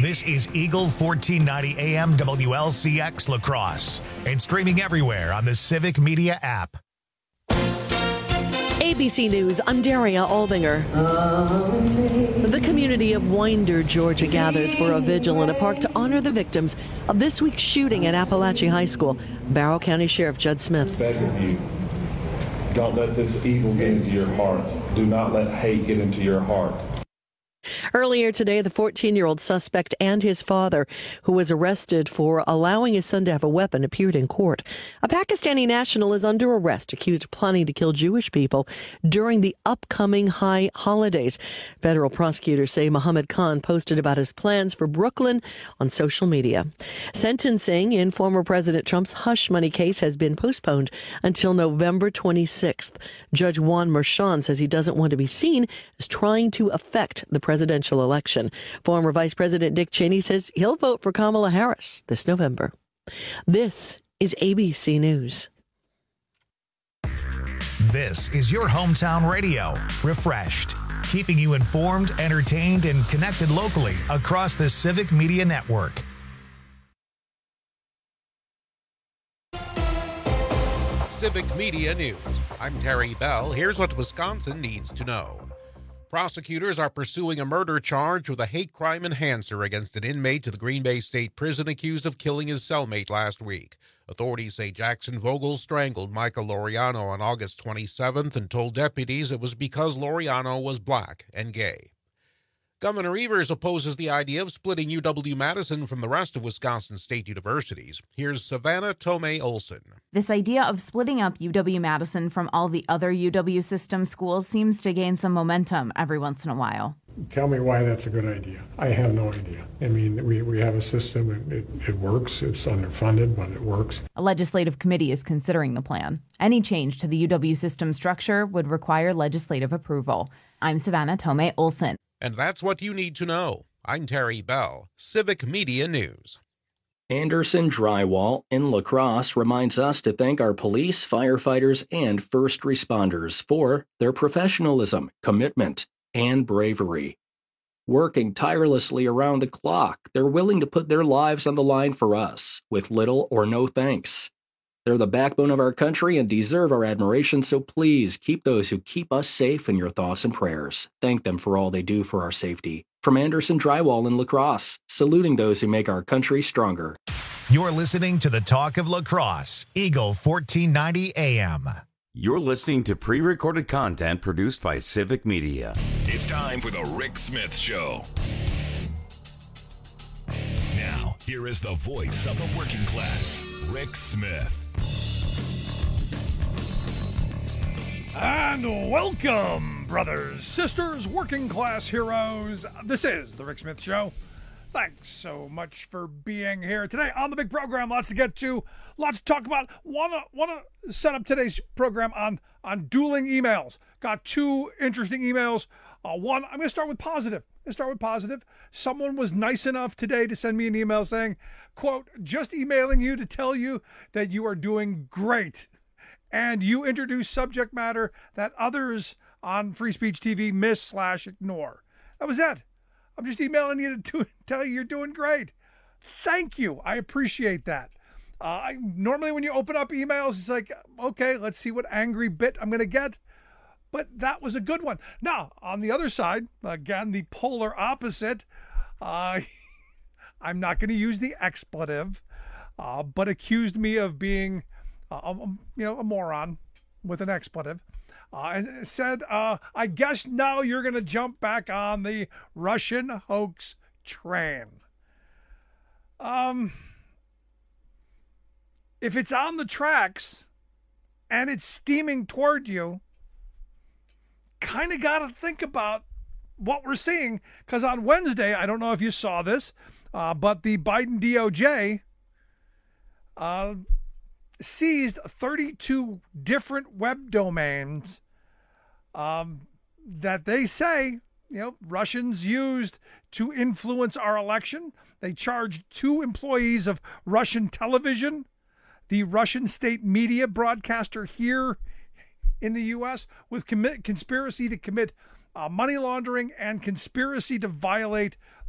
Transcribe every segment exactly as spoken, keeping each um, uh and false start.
This is Eagle fourteen ninety A M W L C X La Crosse and streaming everywhere on the Civic Media app. A B C News, I'm Daria Albinger. The community of Winder, Georgia gathers for a vigil in a park to honor the victims of this week's shooting at Appalachia High School. Barrow County Sheriff Judd Smith. Beg of you, don't let this evil get into your heart. Do not let hate get into your heart. Earlier today, the fourteen-year-old suspect and his father, who was arrested for allowing his son to have a weapon, appeared in court. A Pakistani national is under arrest, accused of planning to kill Jewish people during the upcoming high holidays. Federal prosecutors say Mohammed Khan posted about his plans for Brooklyn on social media. Sentencing in former President Trump's hush money case has been postponed until November twenty-sixth. Judge Juan Merchan says he doesn't want to be seen as trying to affect the presidential election. Former Vice President Dick Cheney says he'll vote for Kamala Harris this November. This is A B C News. This is your hometown radio, refreshed, keeping you informed, entertained, and connected locally across the Civic Media Network. Civic Media News. I'm Terry Bell. Here's what Wisconsin needs to know. Prosecutors are pursuing a murder charge with a hate crime enhancer against an inmate to the Green Bay State Prison accused of killing his cellmate last week. Authorities say Jackson Vogel strangled Michael Laureano on August twenty-seventh and told deputies it was because Laureano was black and gay. Governor Evers opposes the idea of splitting U W-Madison from the rest of Wisconsin state universities. Here's Savannah Tomei Olson. This idea of splitting up U W-Madison from all the other U W system schools seems to gain some momentum every once in a while. Tell me why that's a good idea. I have no idea. I mean, we, we have a system, it, it, it works, it's underfunded, but it works. A legislative committee is considering the plan. Any change to the U W system structure would require legislative approval. I'm Savannah Tomei Olson. And that's what you need to know. I'm Terry Bell, Civic Media News. Anderson Drywall in La Crosse reminds us to thank our police, firefighters, and first responders for their professionalism, commitment, and bravery. Working tirelessly around the clock, they're willing to put their lives on the line for us, with little or no thanks. They're the backbone of our country and deserve our admiration, so please keep those who keep us safe in your thoughts and prayers. Thank them for all they do for our safety. From Anderson Drywall in La Crosse, saluting those who make our country stronger. You're listening to the Talk of La Crosse, Eagle fourteen ninety A M. You're listening to pre-recorded content produced by Civic Media. It's time for the Rick Smith Show. Now, here is the voice of the working class, Rick Smith. And welcome, brothers, sisters, working class heroes. This is the Rick Smith Show. Thanks so much for being here today on the big program. Lots to get to, lots to talk about. Wanna wanna set up today's program on on dueling emails. Got two interesting emails. Uh, one, I'm going to start with positive. I'm going to start with positive. Someone was nice enough today to send me an email saying, quote, just emailing you to tell you that you are doing great. And you introduce subject matter that others on Free Speech T V miss slash ignore. That was it. I'm just emailing you to do, tell you you're doing great. Thank you. I appreciate that. Uh, I, normally when you open up emails, it's like, okay, let's see what angry bit I'm going to get. But that was a good one. Now, on the other side, again, the polar opposite, uh, I'm not going to use the expletive, uh, but accused me of being Uh, a, you know, a moron with an expletive, uh, and said, uh, I guess now you're going to jump back on the Russian hoax train. Um, if it's on the tracks and it's steaming toward you, kind of got to think about what we're seeing, because on Wednesday, I don't know if you saw this, uh, but the Biden D O J uh, seized thirty-two different web domains um, that they say, you know, Russians used to influence our election. They charged two employees of Russian television, the Russian state media broadcaster here in the U S, with commit, conspiracy to commit uh, money laundering and conspiracy to violate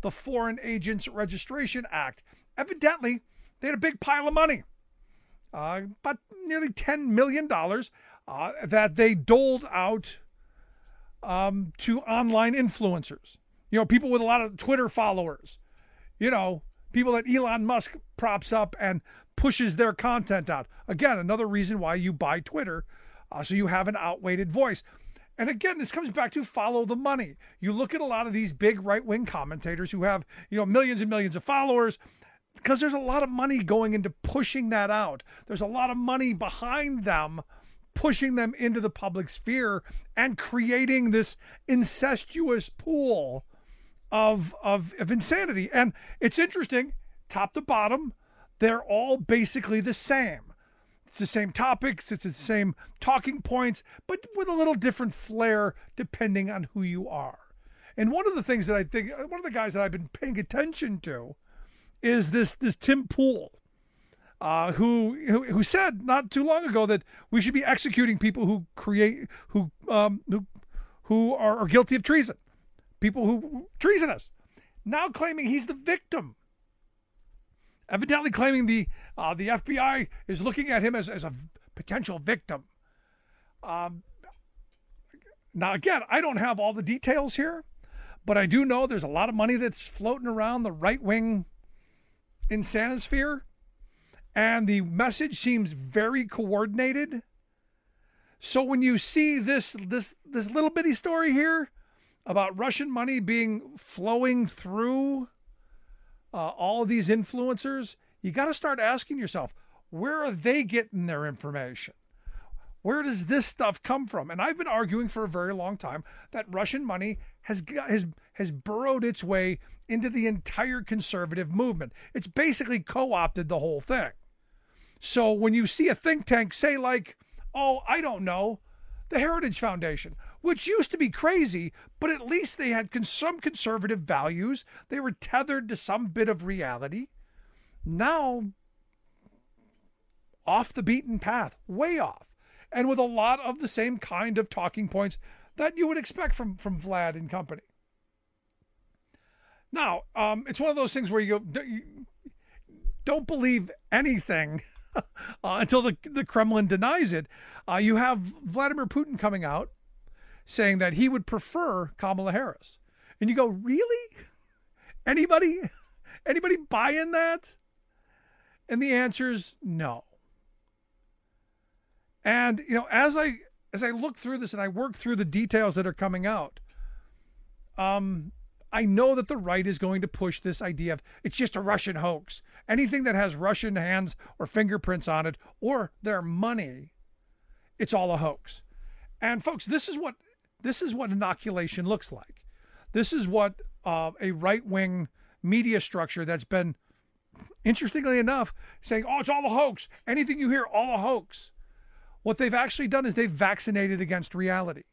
the Foreign Agents Registration Act. Evidently, they had a big pile of money, uh, about nearly ten million dollars, uh, that they doled out um, to online influencers. You know, people with a lot of Twitter followers, you know, people that Elon Musk props up and pushes their content out. Again, another reason why you buy Twitter, uh, so you have an outweighted voice. And again, this comes back to follow the money. You look at a lot of these big right-wing commentators who have, you know, millions and millions of followers, because there's a lot of money going into pushing that out. There's a lot of money behind them, pushing them into the public sphere and creating this incestuous pool of, of, of insanity. And it's interesting, top to bottom, they're all basically the same. It's the same topics, it's the same talking points, but with a little different flair depending on who you are. And one of the things that I think, one of the guys that I've been paying attention to is this this Tim Pool, uh, who, who who said not too long ago that we should be executing people who create who um, who who are, are guilty of treason, people who, who treasonous. Now claiming he's the victim. Evidently claiming the uh, the F B I is looking at him as, as a potential victim. Um, now, again, I don't have all the details here, but I do know there's a lot of money that's floating around the right-wing insanosphere, and the message seems very coordinated. So when you see this this this little bitty story here about Russian money being flowing through Uh, all of these influencers, you got to start asking yourself, where are they getting their information? Where does this stuff come from? And I've been arguing for a very long time that Russian money has has has burrowed its way into the entire conservative movement. It's basically co-opted the whole thing. So when you see a think tank say like, oh, I don't know, the Heritage Foundation, which used to be crazy, but at least they had cons- some conservative values. They were tethered to some bit of reality. Now, off the beaten path, way off, and with a lot of the same kind of talking points that you would expect from, from Vlad and company. Now, um, it's one of those things where you, go, you don't believe anything uh, until the, the Kremlin denies it. Uh, you have Vladimir Putin coming out saying that he would prefer Kamala Harris. And you go, really? Anybody? Anybody buying that? And the answer is no. And, you know, as I as I look through this and I work through the details that are coming out, um, I know that the right is going to push this idea of it's just a Russian hoax. Anything that has Russian hands or fingerprints on it or their money, it's all a hoax. And folks, this is what this is what inoculation looks like. This is what uh, a right-wing media structure that's been, interestingly enough, saying, oh, it's all a hoax. Anything you hear, all a hoax. What they've actually done is they've vaccinated against reality.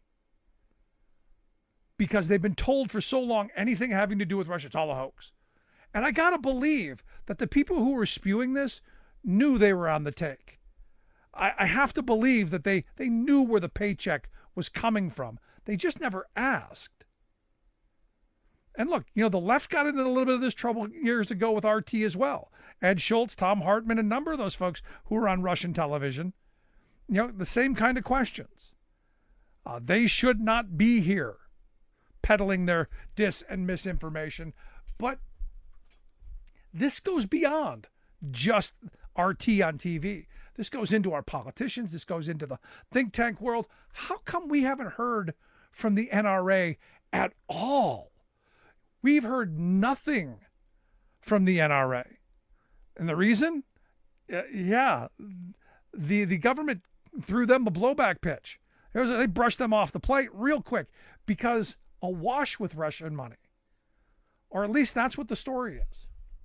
Because they've been told for so long, anything having to do with Russia, it's all a hoax. And I got to believe that the people who were spewing this knew they were on the take. I, I have to believe that they, they knew where the paycheck was coming from. They just never asked. And look, you know, the left got into a little bit of this trouble years ago with R T as well. Ed Schultz, Tom Hartman, a number of those folks who were on Russian television, you know, the same kind of questions. Uh, they should not be here peddling their dis and misinformation. But this goes beyond just R T on T V. This goes into our politicians. This goes into the think tank world. How come we haven't heard from the N R A at all? We've heard nothing from the N R A. And the reason? Uh, yeah, the, the government threw them a blowback pitch. It was, they brushed them off the plate real quick because awash with Russian money. Or at least that's what the story is.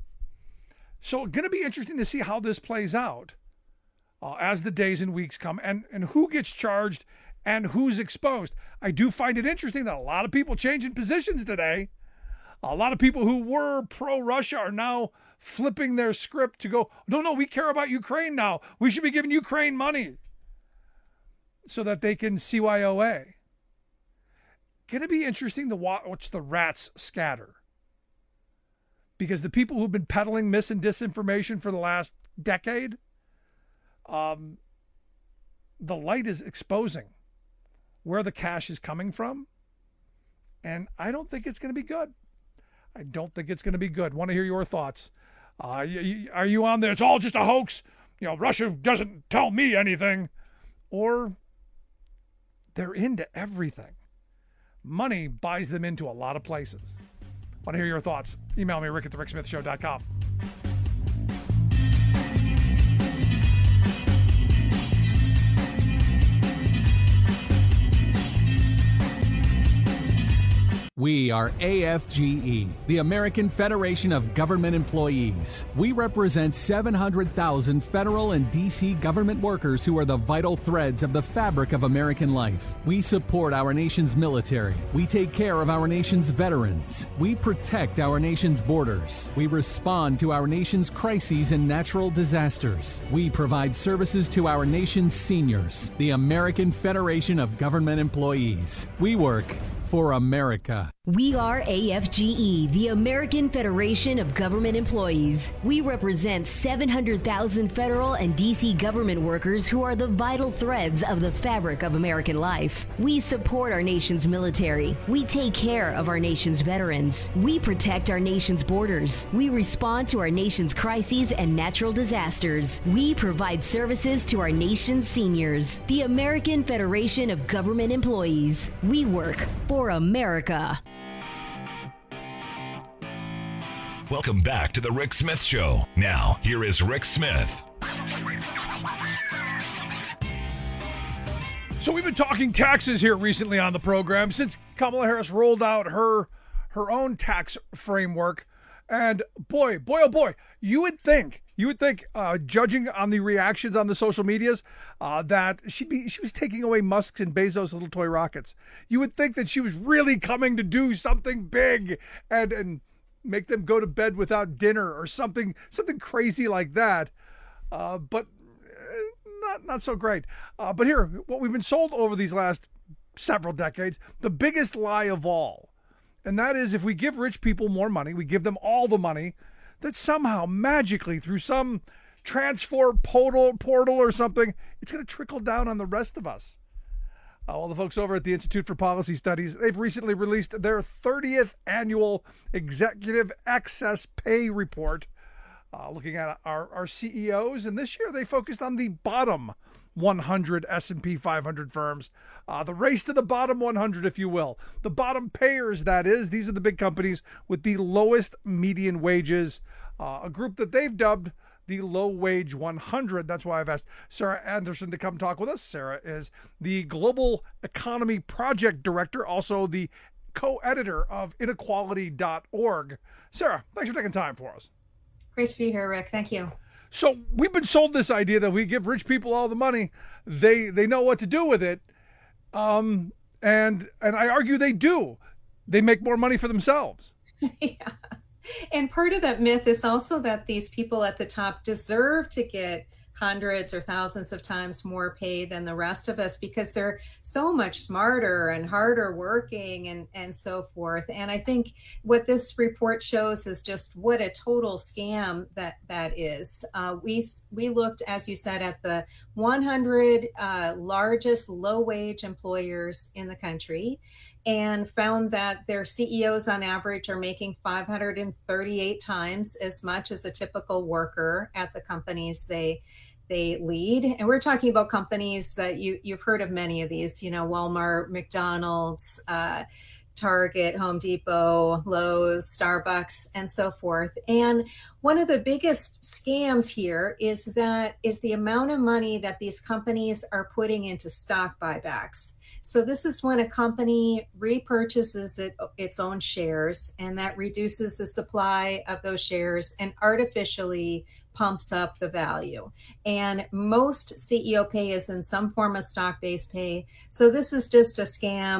So it's going to be interesting to see how this plays out uh, as the days and weeks come and, and who gets charged and who's exposed. I do find it interesting that a lot of people changing positions today. A lot of people who were pro-Russia are now flipping their script to go, no, no, we care about Ukraine now. We should be giving Ukraine money so that they can C Y O A. Going to be interesting to watch the rats scatter. because the people who've been peddling mis and disinformation for the last decade, um, the light is exposing where the cash is coming from. And I don't think it's going to be good. I don't think it's going to be good. Want to hear your thoughts. Uh, are you on there? It's all just a hoax. You know, Russia doesn't tell me anything. Or they're into everything. Money buys them into a lot of places. Want to hear your thoughts? Email me, rick at the rick smith show dot com. We are A F G E, the American Federation of Government Employees. We represent seven hundred thousand federal and D C government workers who are the vital threads of the fabric of American life. We support our nation's military. We take care of our nation's veterans. We protect our nation's borders. We respond to our nation's crises and natural disasters. We provide services to our nation's seniors. The American Federation of Government Employees. We work for America. We are A F G E, the American Federation of Government Employees. We represent seven hundred thousand federal and D C government workers who are the vital threads of the fabric of American life. We support our nation's military. We take care of our nation's veterans. We protect our nation's borders. We respond to our nation's crises and natural disasters. We provide services to our nation's seniors. The American Federation of Government Employees. We work for America. Welcome back to the Rick Smith Show. Now, here is Rick Smith. So we've been talking taxes here recently on the program since Kamala Harris rolled out her her own tax framework. And boy, boy, oh boy, you would think, you would think, uh, judging on the reactions on the social medias, uh, that she'd be, she was taking away Musk's and Bezos' little toy rockets. You would think that she was really coming to do something big and, and make them go to bed without dinner or something, something crazy like that. Uh, but not, not so great. Uh, but here, what we've been sold over these last several decades, the biggest lie of all. And that is, if we give rich people more money, we give them all the money, that somehow magically through some transfer portal, portal or something, it's going to trickle down on the rest of us. Uh, well, the folks over at the Institute for Policy Studies, they've recently released their thirtieth annual Executive Excess Pay Report, uh, looking at our, our C E Os. And this year they focused on the bottom one hundred S and P five hundred firms, uh, the race to the bottom one hundred, if you will. The bottom payers, that is. These are the big companies with the lowest median wages, uh, a group that they've dubbed the low wage one hundred. That's why I've asked Sarah Anderson to come talk with us. Sarah is the Global Economy Project Director, also the co-editor of inequality dot org. Sarah, thanks for taking time for us. Great to be here, Rick. Thank you. So we've been sold this idea that we give rich people all the money, they they know what to do with it, um, and and I argue they do. They make more money for themselves. Yeah. And part of that myth is also that these people at the top deserve to get hundreds or thousands of times more pay than the rest of us because they're so much smarter and harder working and, and so forth. And I think what this report shows is just what a total scam that that is. Uh, we we looked, as you said, at the one hundred uh, largest low-wage employers in the country and found that their C E Os on average are making five hundred thirty-eight times as much as a typical worker at the companies they they lead. And we're talking about companies that you, you've heard of many of these, you know, Walmart, McDonald's, uh, Target, Home Depot, Lowe's, Starbucks, and so forth. And one of the biggest scams here is that is the amount of money that these companies are putting into stock buybacks. So this is when a company repurchases it, its own shares, and that reduces the supply of those shares and artificially pumps up the value. And most C E O pay is in some form of stock-based pay. So this is just a scam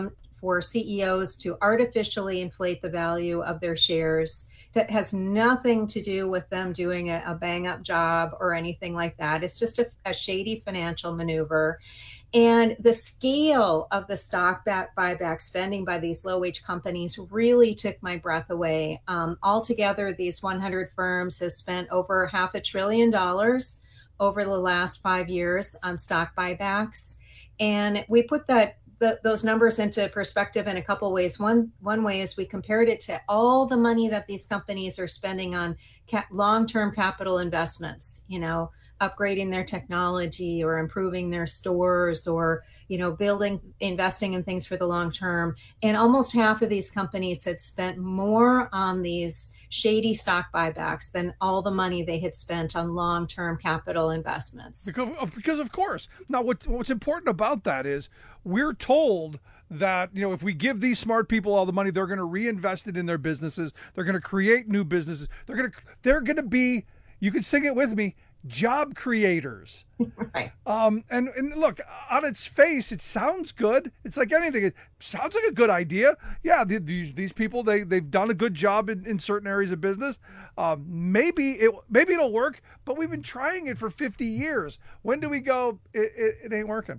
for C E Os to artificially inflate the value of their shares. That has nothing to do with them doing a, a bang up job or anything like that. It's just a, a shady financial maneuver. And the scale of the stock back buyback spending by these low wage companies really took my breath away. Um, altogether, these one hundred firms have spent over half a trillion dollars over the last five years on stock buybacks. And we put that The, those numbers into perspective in a couple ways. One one way is we compared it to all the money that these companies are spending on ca- long-term capital investments, you know, upgrading their technology or improving their stores or, you know, building, investing in things for the long term. And almost half of these companies had spent more on these shady stock buybacks than all the money they had spent on long-term capital investments. Because, because of course. Now, what, what's important about that is we're told that, you know, if we give these smart people all the money, they're going to reinvest it in their businesses. They're going to create new businesses. They're going to, they're going to be, you can sing it with me, job creators. Right. Um, and, and look, on its face, it sounds good. It's like anything. It sounds like a good idea. Yeah, the, these these people, they, they've done a good job in, in certain areas of business. Um, maybe, it, maybe it'll work, but we've been trying it for fifty years. When do we go, it, it, it ain't working?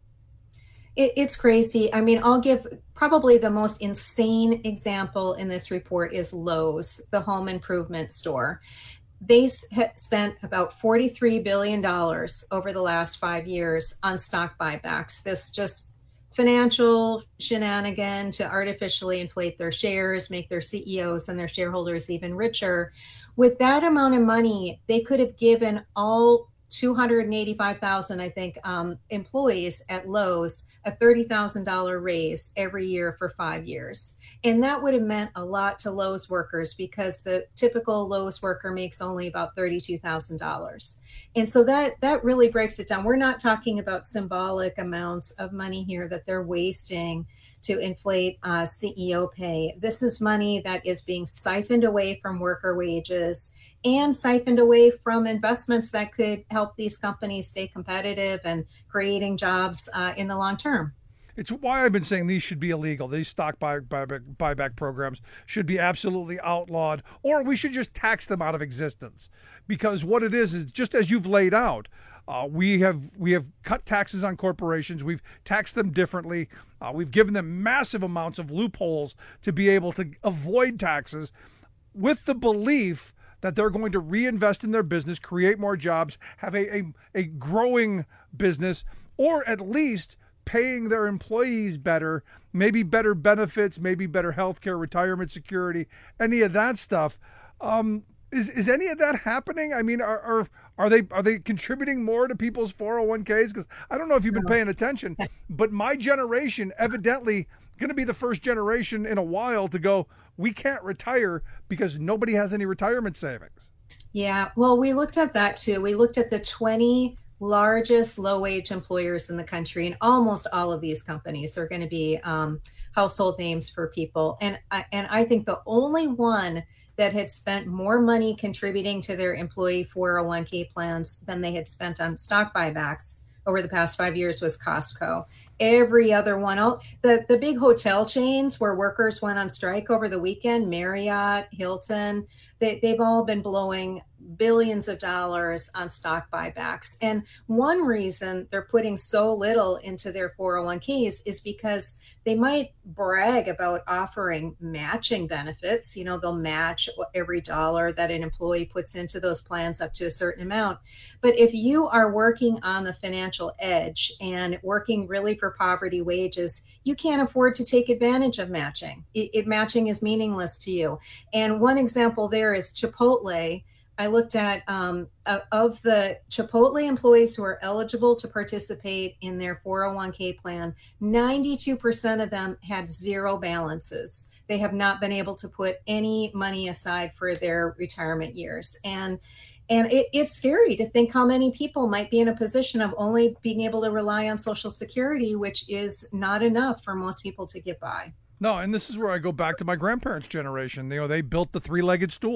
It, it's crazy. I mean, I'll give probably the most insane example in this report is Lowe's, the home improvement store. They had spent about forty-three billion dollars over the last five years on stock buybacks. This just financial shenanigan to artificially inflate their shares, make their C E Os and their shareholders even richer. With that amount of money, they could have given all two hundred eighty-five thousand, I think, um, employees at Lowe's a thirty thousand dollars raise every year for five years. And that would have meant a lot to Lowe's workers because the typical Lowe's worker makes only about thirty-two thousand dollars. And so that, that really breaks it down. We're not talking about symbolic amounts of money here that they're wasting to inflate uh, C E O pay. This is money that is being siphoned away from worker wages and siphoned away from investments that could help these companies stay competitive and creating jobs uh, in the long term. It's why I've been saying these should be illegal. These stock buy, buyback, buyback programs should be absolutely outlawed, or we should just tax them out of existence. Because what it is is just as you've laid out, uh, we have we have cut taxes on corporations. We've taxed them differently. Uh, we've given them massive amounts of loopholes to be able to avoid taxes, with the belief that they're going to reinvest in their business, create more jobs, have a, a, a growing business, or at least paying their employees better, maybe better benefits, maybe better health care, retirement security, any of that stuff. Um, is is any of that happening? I mean, are are, are they are they contributing more to people's four oh one k's? Because I don't know if you've been paying attention, but my generation evidently going to be the first generation in a while to go, we can't retire because nobody has any retirement savings. Yeah, well, we looked at that too. We looked at the twenty largest low-wage employers in the country, and almost all of these companies are going to be um, household names for people. And I, and I think the only one that had spent more money contributing to their employee four oh one k plans than they had spent on stock buybacks over the past five years was Costco. Every other one, the, the big hotel chains where workers went on strike over the weekend, Marriott, Hilton, they, they've all been blowing billions of dollars on stock buybacks. And one reason they're putting so little into their four oh one k's is because they might brag about offering matching benefits. You know, they'll match every dollar that an employee puts into those plans up to a certain amount. But if you are working on the financial edge and working really for poverty wages, you can't afford to take advantage of matching. It, it matching is meaningless to you. And one example there is Chipotle. I looked at um, of the Chipotle employees who are eligible to participate in their four oh one k plan, ninety-two percent of them had zero balances. They have not been able to put any money aside for their retirement years. And and it, it's scary to think how many people might be in a position of only being able to rely on Social Security, which is not enough for most people to get by. No, and this is where I go back to my grandparents' generation. You know, they built the three-legged stool.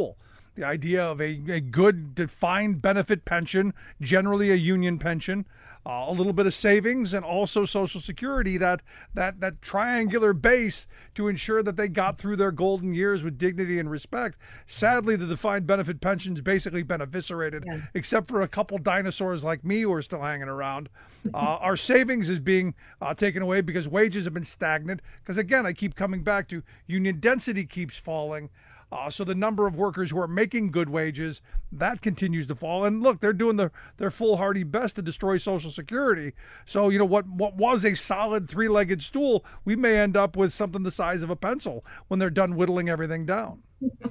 the idea of a, a good defined benefit pension, generally a union pension, uh, a little bit of savings, and also Social Security, that that that triangular base to ensure that they got through their golden years with dignity and respect. Sadly, the defined benefit pension's basically been eviscerated, yeah. except for a couple dinosaurs like me who are still hanging around. Uh, our savings is being uh, taken away because wages have been stagnant. Because again, I keep coming back to union density keeps falling. Uh, so the number of workers who are making good wages, that continues to fall. And look, they're doing their, their foolhardy best to destroy Social Security. So, you know, what, what was a solid three-legged stool, we may end up with something the size of a pencil when they're done whittling everything down.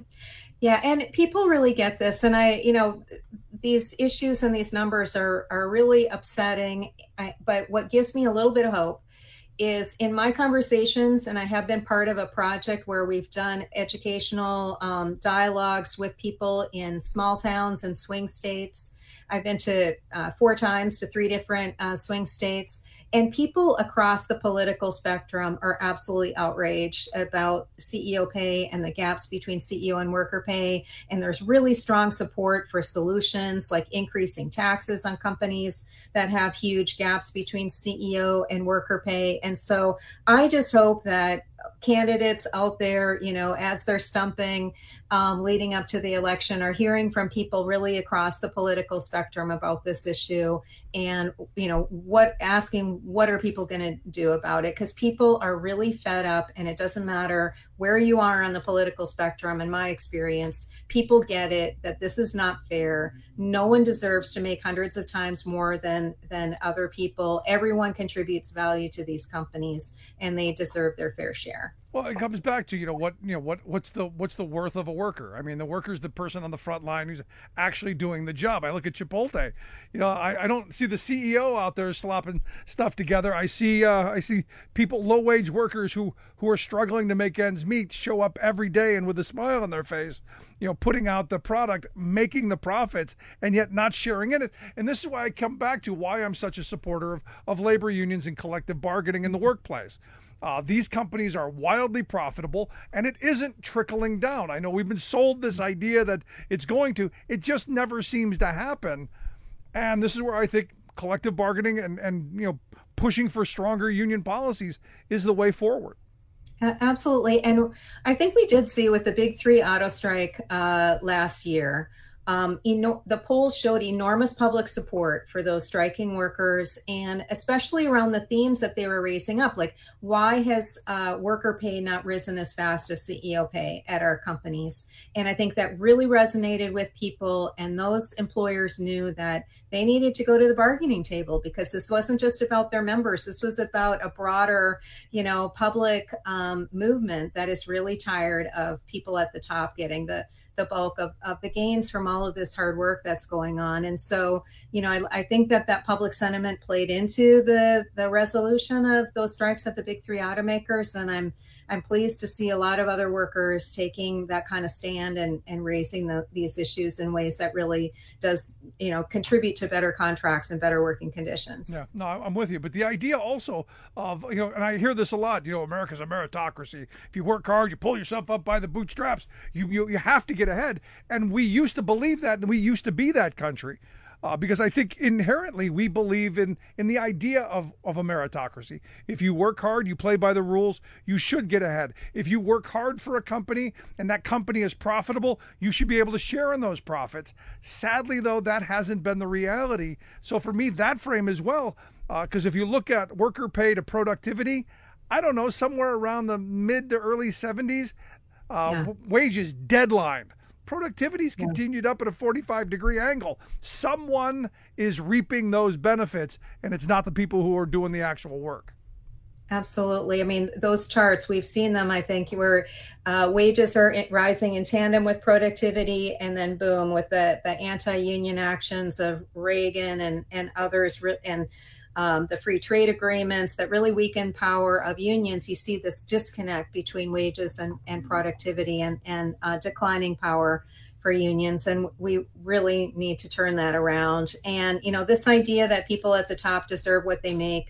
Yeah, and people really get this. And I, you know, these issues and these numbers are, are really upsetting. I, but what gives me a little bit of hope is in my conversations, and I have been part of a project where we've done educational um, dialogues with people in small towns and swing states. I've been to uh, four times to three different uh, swing states, and people across the political spectrum are absolutely outraged about C E O pay and the gaps between C E O and worker pay. And there's really strong support for solutions like increasing taxes on companies that have huge gaps between C E O and worker pay. And so I just hope that candidates out there, you know, as they're stumping um, leading up to the election, are hearing from people really across the political spectrum about this issue, and, you know, what asking what are people going to do about it? Because people are really fed up, and it doesn't matter where you are on the political spectrum. In my experience, people get it that this is not fair. No one deserves to make hundreds of times more than than other people. Everyone contributes value to these companies, and they deserve their fair share. Well, it comes back to, you know, what, you know, what, what's the, what's the worth of a worker? I mean, the worker's the person on the front line who's actually doing the job. I look at Chipotle, you know, I, I don't see the C E O out there slopping stuff together. I see, uh, I see people, low wage workers who, who are struggling to make ends meet, show up every day and with a smile on their face, you know, putting out the product, making the profits, and yet not sharing in it. And this is why I come back to why I'm such a supporter of, of labor unions and collective bargaining in the workplace. Uh, these companies are wildly profitable, and it isn't trickling down. I know we've been sold this idea that it's going to. It just never seems to happen. And this is where I think collective bargaining and, and you know, pushing for stronger union policies is the way forward. Absolutely. And I think we did see with the big three auto strike uh, last year, Um, eno- the polls showed enormous public support for those striking workers, and especially around the themes that they were raising up, like why has uh, worker pay not risen as fast as C E O pay at our companies? And I think that really resonated with people, and those employers knew that they needed to go to the bargaining table, because this wasn't just about their members. This was about a broader, you know, public um, movement that is really tired of people at the top getting the the bulk of, of the gains from all of this hard work that's going on. And so, you know, I, I think that that public sentiment played into the, the resolution of those strikes at the big three automakers. And I'm I'm pleased to see a lot of other workers taking that kind of stand and, and raising the, these issues in ways that really does, you know, contribute to better contracts and better working conditions. Yeah, no, I'm with you. But the idea also of, you know, and I hear this a lot, you know, America's a meritocracy. If you work hard, you pull yourself up by the bootstraps, you, you, you have to get ahead. And we used to believe that, and we used to be that country. Uh, because I think inherently we believe in, in the idea of, of a meritocracy. If you work hard, you play by the rules, you should get ahead. If you work hard for a company and that company is profitable, you should be able to share in those profits. Sadly, though, that hasn't been the reality. So for me, that frame as well, because uh, if you look at worker pay to productivity, I don't know, somewhere around the mid to early seventies, uh, yeah. w- wages deadlined. Productivity's yeah. continued up at a forty-five degree angle. Someone is reaping those benefits, and it's not the people who are doing the actual work. Absolutely. I mean, those charts, we've seen them, I think, where uh, wages are rising in tandem with productivity, and then boom, with the, the anti-union actions of Reagan and, and others, and Um, the free trade agreements that really weaken power of unions, you see this disconnect between wages and, and productivity, and, and uh, declining power for unions. And we really need to turn that around. And, you know, this idea that people at the top deserve what they make,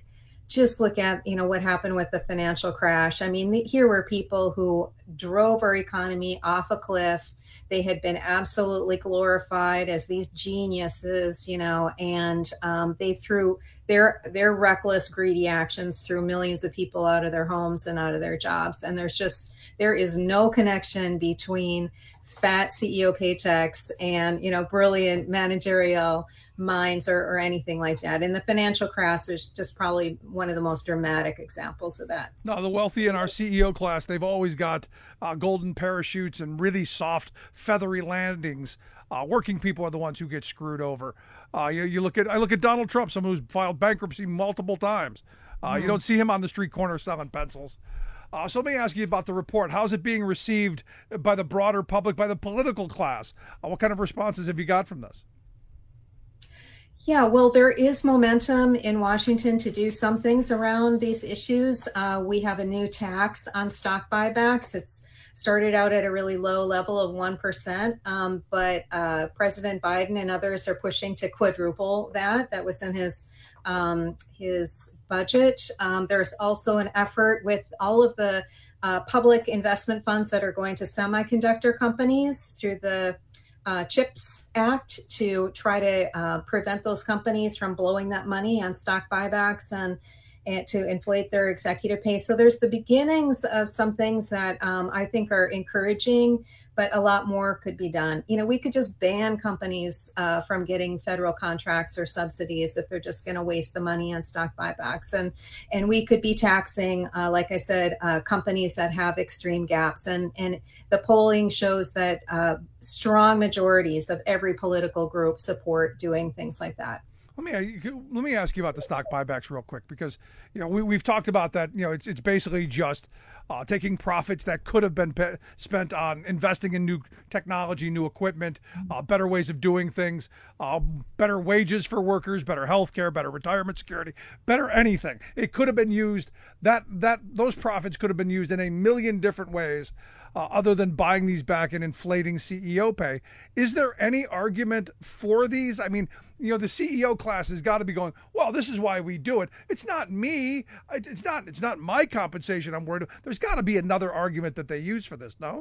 just look at, you know, what happened with the financial crash. I mean, the, here were people who drove our economy off a cliff. They had been absolutely glorified as these geniuses, you know, and um, they threw their their reckless, greedy actions threw millions of people out of their homes and out of their jobs. And there's just, there is no connection between fat C E O paychecks and, you know, brilliant managerial minds or, or anything like that. And the financial crash is just probably one of the most dramatic examples of that. No, the wealthy in our C E O class, they've always got uh, golden parachutes and really soft, feathery landings. Uh, working people are the ones who get screwed over. Uh, you, you look at, I look at Donald Trump, someone who's filed bankruptcy multiple times. Uh, mm. You don't see him on the street corner selling pencils. Uh, so let me ask you about the report. How's it being received by the broader public, by the political class? Uh, what kind of responses have you got from this? Yeah, well, there is momentum in Washington to do some things around these issues. Uh, we have a new tax on stock buybacks. It's started out at a really low level of one percent, um, but uh, President Biden and others are pushing to quadruple that. That was in his um, his budget. Um, there's also an effort with all of the uh, public investment funds that are going to semiconductor companies through the Uh, CHIPS Act to try to uh, prevent those companies from blowing that money on stock buybacks and, and to inflate their executive pay. So there's the beginnings of some things that um, I think are encouraging, but a lot more could be done. You know, we could just ban companies uh, from getting federal contracts or subsidies if they're just going to waste the money on stock buybacks. And and we could be taxing, uh, like I said, uh, companies that have extreme gaps. And, and the polling shows that uh, strong majorities of every political group support doing things like that. Let me let me ask you about the stock buybacks real quick, because you know we we've talked about that. You know, it's it's basically just uh, taking profits that could have been pe- spent on investing in new technology, new equipment, uh, better ways of doing things, uh, better wages for workers, better health care, better retirement security, better anything. It could have been used that that those profits could have been used in a million different ways. Uh, other than buying these back and inflating C E O pay. Is there any argument for these? I mean, you know, the C E O class has got to be going, well, this is why we do it. It's not me. It's not, it's not my compensation I'm worried about. There's got to be another argument that they use for this, no?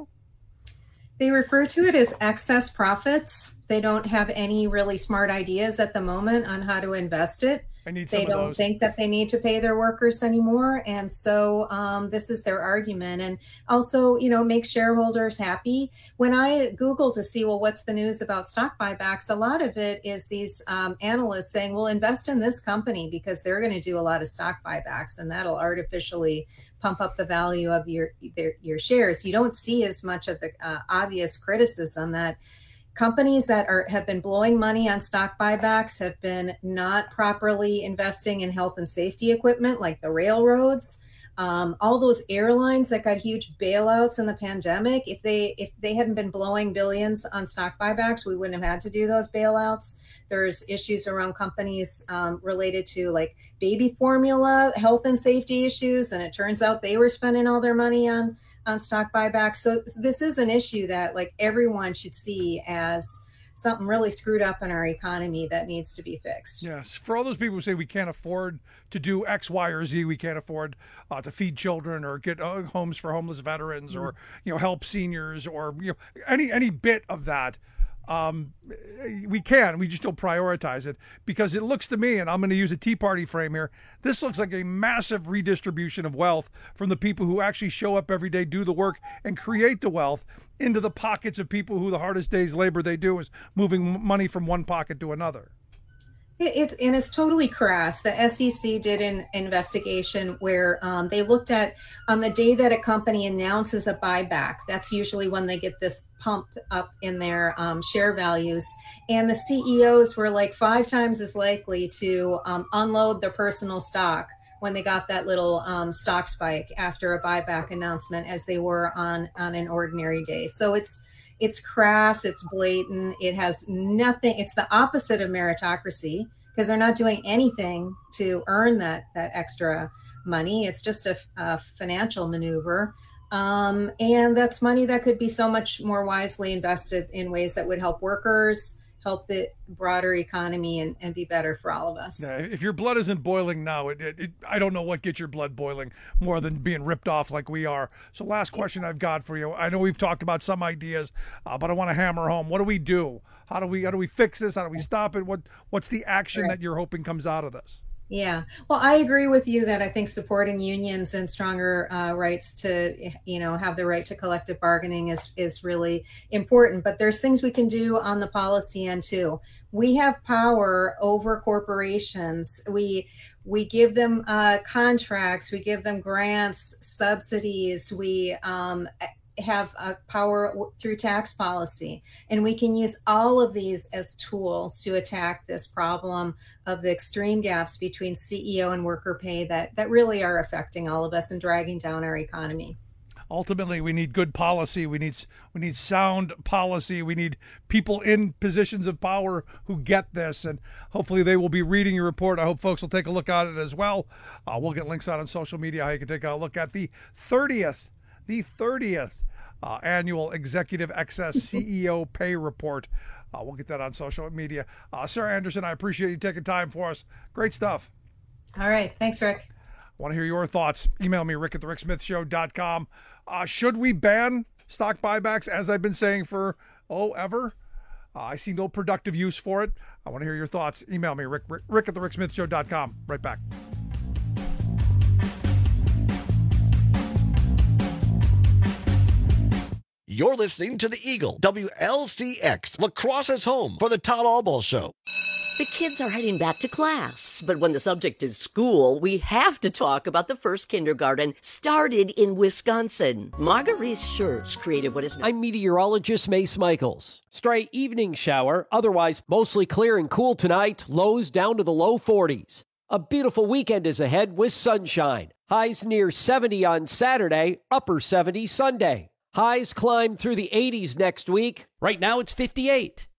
They refer to it as excess profits. They don't have any really smart ideas at the moment on how to invest it. I need some they of don't those. think that they need to pay their workers anymore. And so um, this is their argument. And also, you know, make shareholders happy. When I Googled to see, well, what's the news about stock buybacks? A lot of it is these um, analysts saying, well, invest in this company because they're going to do a lot of stock buybacks and that'll artificially pump up the value of your their, your shares. You don't see as much of the uh, obvious criticism that companies that are have been blowing money on stock buybacks have been not properly investing in health and safety equipment, like the railroads. Um, all those airlines that got huge bailouts in the pandemic, if they if they hadn't been blowing billions on stock buybacks, we wouldn't have had to do those bailouts. There's issues around companies um, related to like baby formula, health and safety issues, and it turns out they were spending all their money on on stock buybacks. So this is an issue that like everyone should see as something really screwed up in our economy that needs to be fixed. Yes. For all those people who say we can't afford to do X, Y, or Z, we can't afford uh, to feed children or get uh, homes for homeless veterans mm-hmm. or, you know, help seniors or, you know, any, any bit of that. Um, we can, we just don't prioritize it because it looks to me, and I'm going to use a Tea Party frame here, this looks like a massive redistribution of wealth from the people who actually show up every day, do the work, and create the wealth into the pockets of people who the hardest day's labor they do is moving money from one pocket to another. It's and it's totally crass. The S E C did an investigation where um, they looked at on the day that a company announces a buyback. That's usually when they get this pump up in their um, share values. And the C E Os were like five times as likely to um, unload their personal stock when they got that little um, stock spike after a buyback announcement as they were on on an ordinary day. So it's It's crass, it's blatant, it has nothing, it's the opposite of meritocracy because they're not doing anything to earn that that extra money. It's just a, a financial maneuver. Um, and that's money that could be so much more wisely invested in ways that would help workers, help the broader economy and, and be better for all of us. Yeah, if your blood isn't boiling now, it, it, it, I don't know what gets your blood boiling more than being ripped off like we are. So last question I've got for you. I know we've talked about some ideas, uh, but I want to hammer home. What do we do? How do we how do we fix this? How do we stop it? What What's the action right. that you're hoping comes out of this? Yeah, well, I agree with you that I think supporting unions and stronger uh, rights to, you know, have the right to collective bargaining is is really important. But there's things we can do on the policy end too. We have power over corporations. We we give them uh, contracts. We give them grants, subsidies. We um, have a power through tax policy. And we can use all of these as tools to attack this problem of the extreme gaps between C E O and worker pay that, that really are affecting all of us and dragging down our economy. Ultimately, we need good policy. We need we need sound policy. We need people in positions of power who get this, and hopefully they will be reading your report. I hope folks will take a look at it as well. Uh, we'll get links out on social media how you can take a look at the thirtieth, the thirtieth uh, annual Executive Excess C E O Pay Report. Uh, we'll get that on social media. Uh, Sarah Anderson, I appreciate you taking time for us. Great stuff. All right. Thanks, Rick. I want to hear your thoughts. Email me, rick at the rick smith show dot com. Uh, should we ban stock buybacks, as I've been saying for, oh, ever? Uh, I see no productive use for it. I want to hear your thoughts. Email me, rick, rick, rick at the rick smith show dot com. Right back. You're listening to The Eagle, W L C X, La Crosse's home for the Todd Albaugh Show. The kids are heading back to class, but when the subject is school, we have to talk about the first kindergarten started in Wisconsin. Marguerite Schurz created what is... I'm meteorologist Mace Michaels. Stray evening shower, otherwise mostly clear and cool tonight, lows down to the low forties. A beautiful weekend is ahead with sunshine. Highs near seventy on Saturday, upper seventies Sunday. Highs climb through the eighties next week. Right now it's fifty-eight.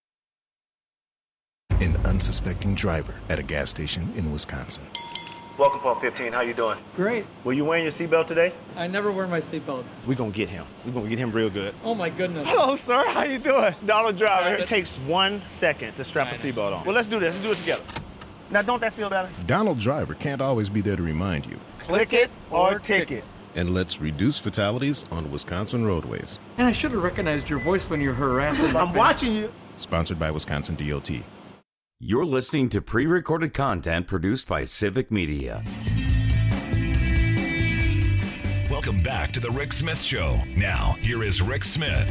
An unsuspecting driver at a gas station in Wisconsin. Welcome, Pump fifteen. How you doing? Great. Were you wearing your seatbelt today? I never wear my seatbelt. We're going to get him. We're going to get him real good. Oh, my goodness. Hello, sir. How you doing? Donald Driver. It takes one second to strap a seatbelt on. Well, let's do this. Let's do it together. Now, don't that feel better? Donald Driver can't always be there to remind you. Click it or ticket. And let's reduce fatalities on Wisconsin roadways. And I should have recognized your voice when you're harassing. I'm watching you. Sponsored by Wisconsin D O T. You're listening to pre-recorded content produced by Civic Media. Welcome back to the Rick Smith Show. Now, here is Rick Smith.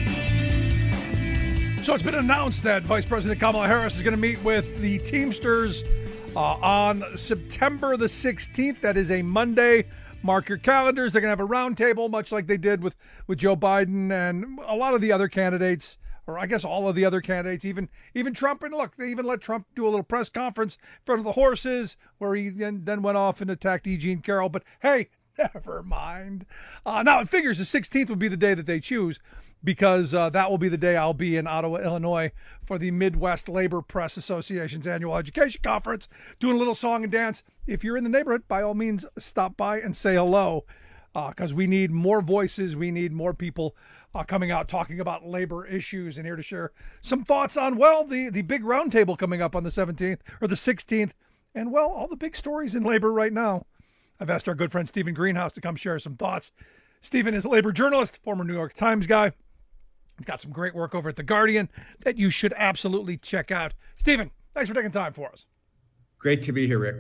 So it's been announced that Vice President Kamala Harris is going to meet with the Teamsters uh, on September the sixteenth. That is a Monday. Mark your calendars. They're going to have a roundtable, much like they did with, with Joe Biden and a lot of the other candidates. Or I guess all of the other candidates, even even Trump. And look, they even let Trump do a little press conference in front of the horses where he then, then went off and attacked E. Jean Carroll. But hey, never mind. Uh, now, it figures the sixteenth would be the day that they choose because uh, that will be the day I'll be in Ottawa, Illinois for the Midwest Labor Press Association's annual education conference, doing a little song and dance. If you're in the neighborhood, by all means, stop by and say hello because uh, we need more voices. We need more people Uh, coming out talking about labor issues, and here to share some thoughts on, well, the, the big roundtable coming up on the seventeenth or the sixteenth, and, well, all the big stories in labor right now. I've asked our good friend Stephen Greenhouse to come share some thoughts. Stephen is a labor journalist, former New York Times guy. He's got some great work over at The Guardian that you should absolutely check out. Stephen, thanks for taking time for us. Great to be here, Rick.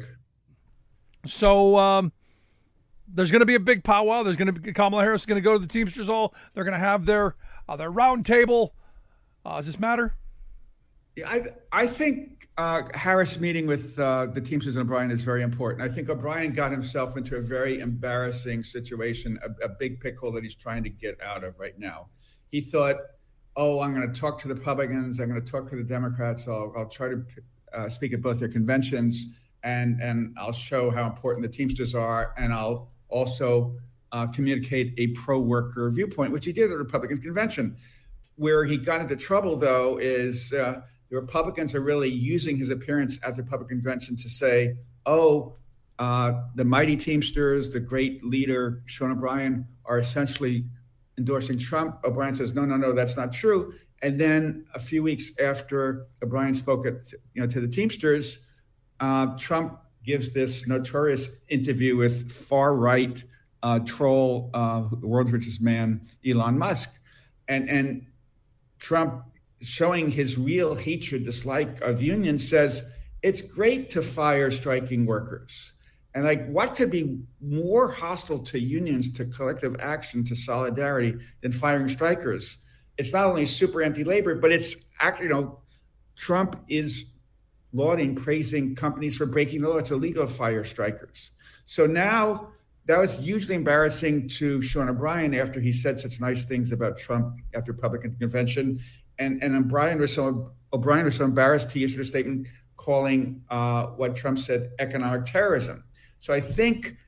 So, um, there's going to be a big powwow. There's going to be Kamala Harris is going to go to the Teamsters Hall. They're going to have their uh, their round table. Uh, does this matter? Yeah, I I think uh, Harris meeting with uh, the Teamsters and O'Brien is very important. I think O'Brien got himself into a very embarrassing situation, a, a big pickle that he's trying to get out of right now. He thought, oh, I'm going to talk to the Republicans. I'm going to talk to the Democrats. I'll, I'll try to uh, speak at both their conventions, and and I'll show how important the Teamsters are, and I'll also uh, communicate a pro-worker viewpoint, which he did at the Republican convention. Where he got into trouble, though, is uh, the Republicans are really using his appearance at the Republican convention to say, oh, uh, the mighty Teamsters, the great leader, Sean O'Brien, are essentially endorsing Trump. O'Brien says, no, no, no, that's not true. And then a few weeks after O'Brien spoke at, you know, to the Teamsters, uh, Trump gives this notorious interview with far-right uh, troll, uh, the world's richest man, Elon Musk. And, and Trump, showing his real hatred, dislike of unions, says, it's great to fire striking workers. And like, what could be more hostile to unions, to collective action, to solidarity than firing strikers? It's not only super anti-labor, but it's, you know, Trump is lauding, praising companies for breaking the law. It's illegal to fire strikers. So now that was hugely embarrassing to Sean O'Brien after he said such nice things about Trump at the Republican convention. And, and O'Brien was so O'Brien was so embarrassed, he issued a statement calling uh, what Trump said economic terrorism. So I think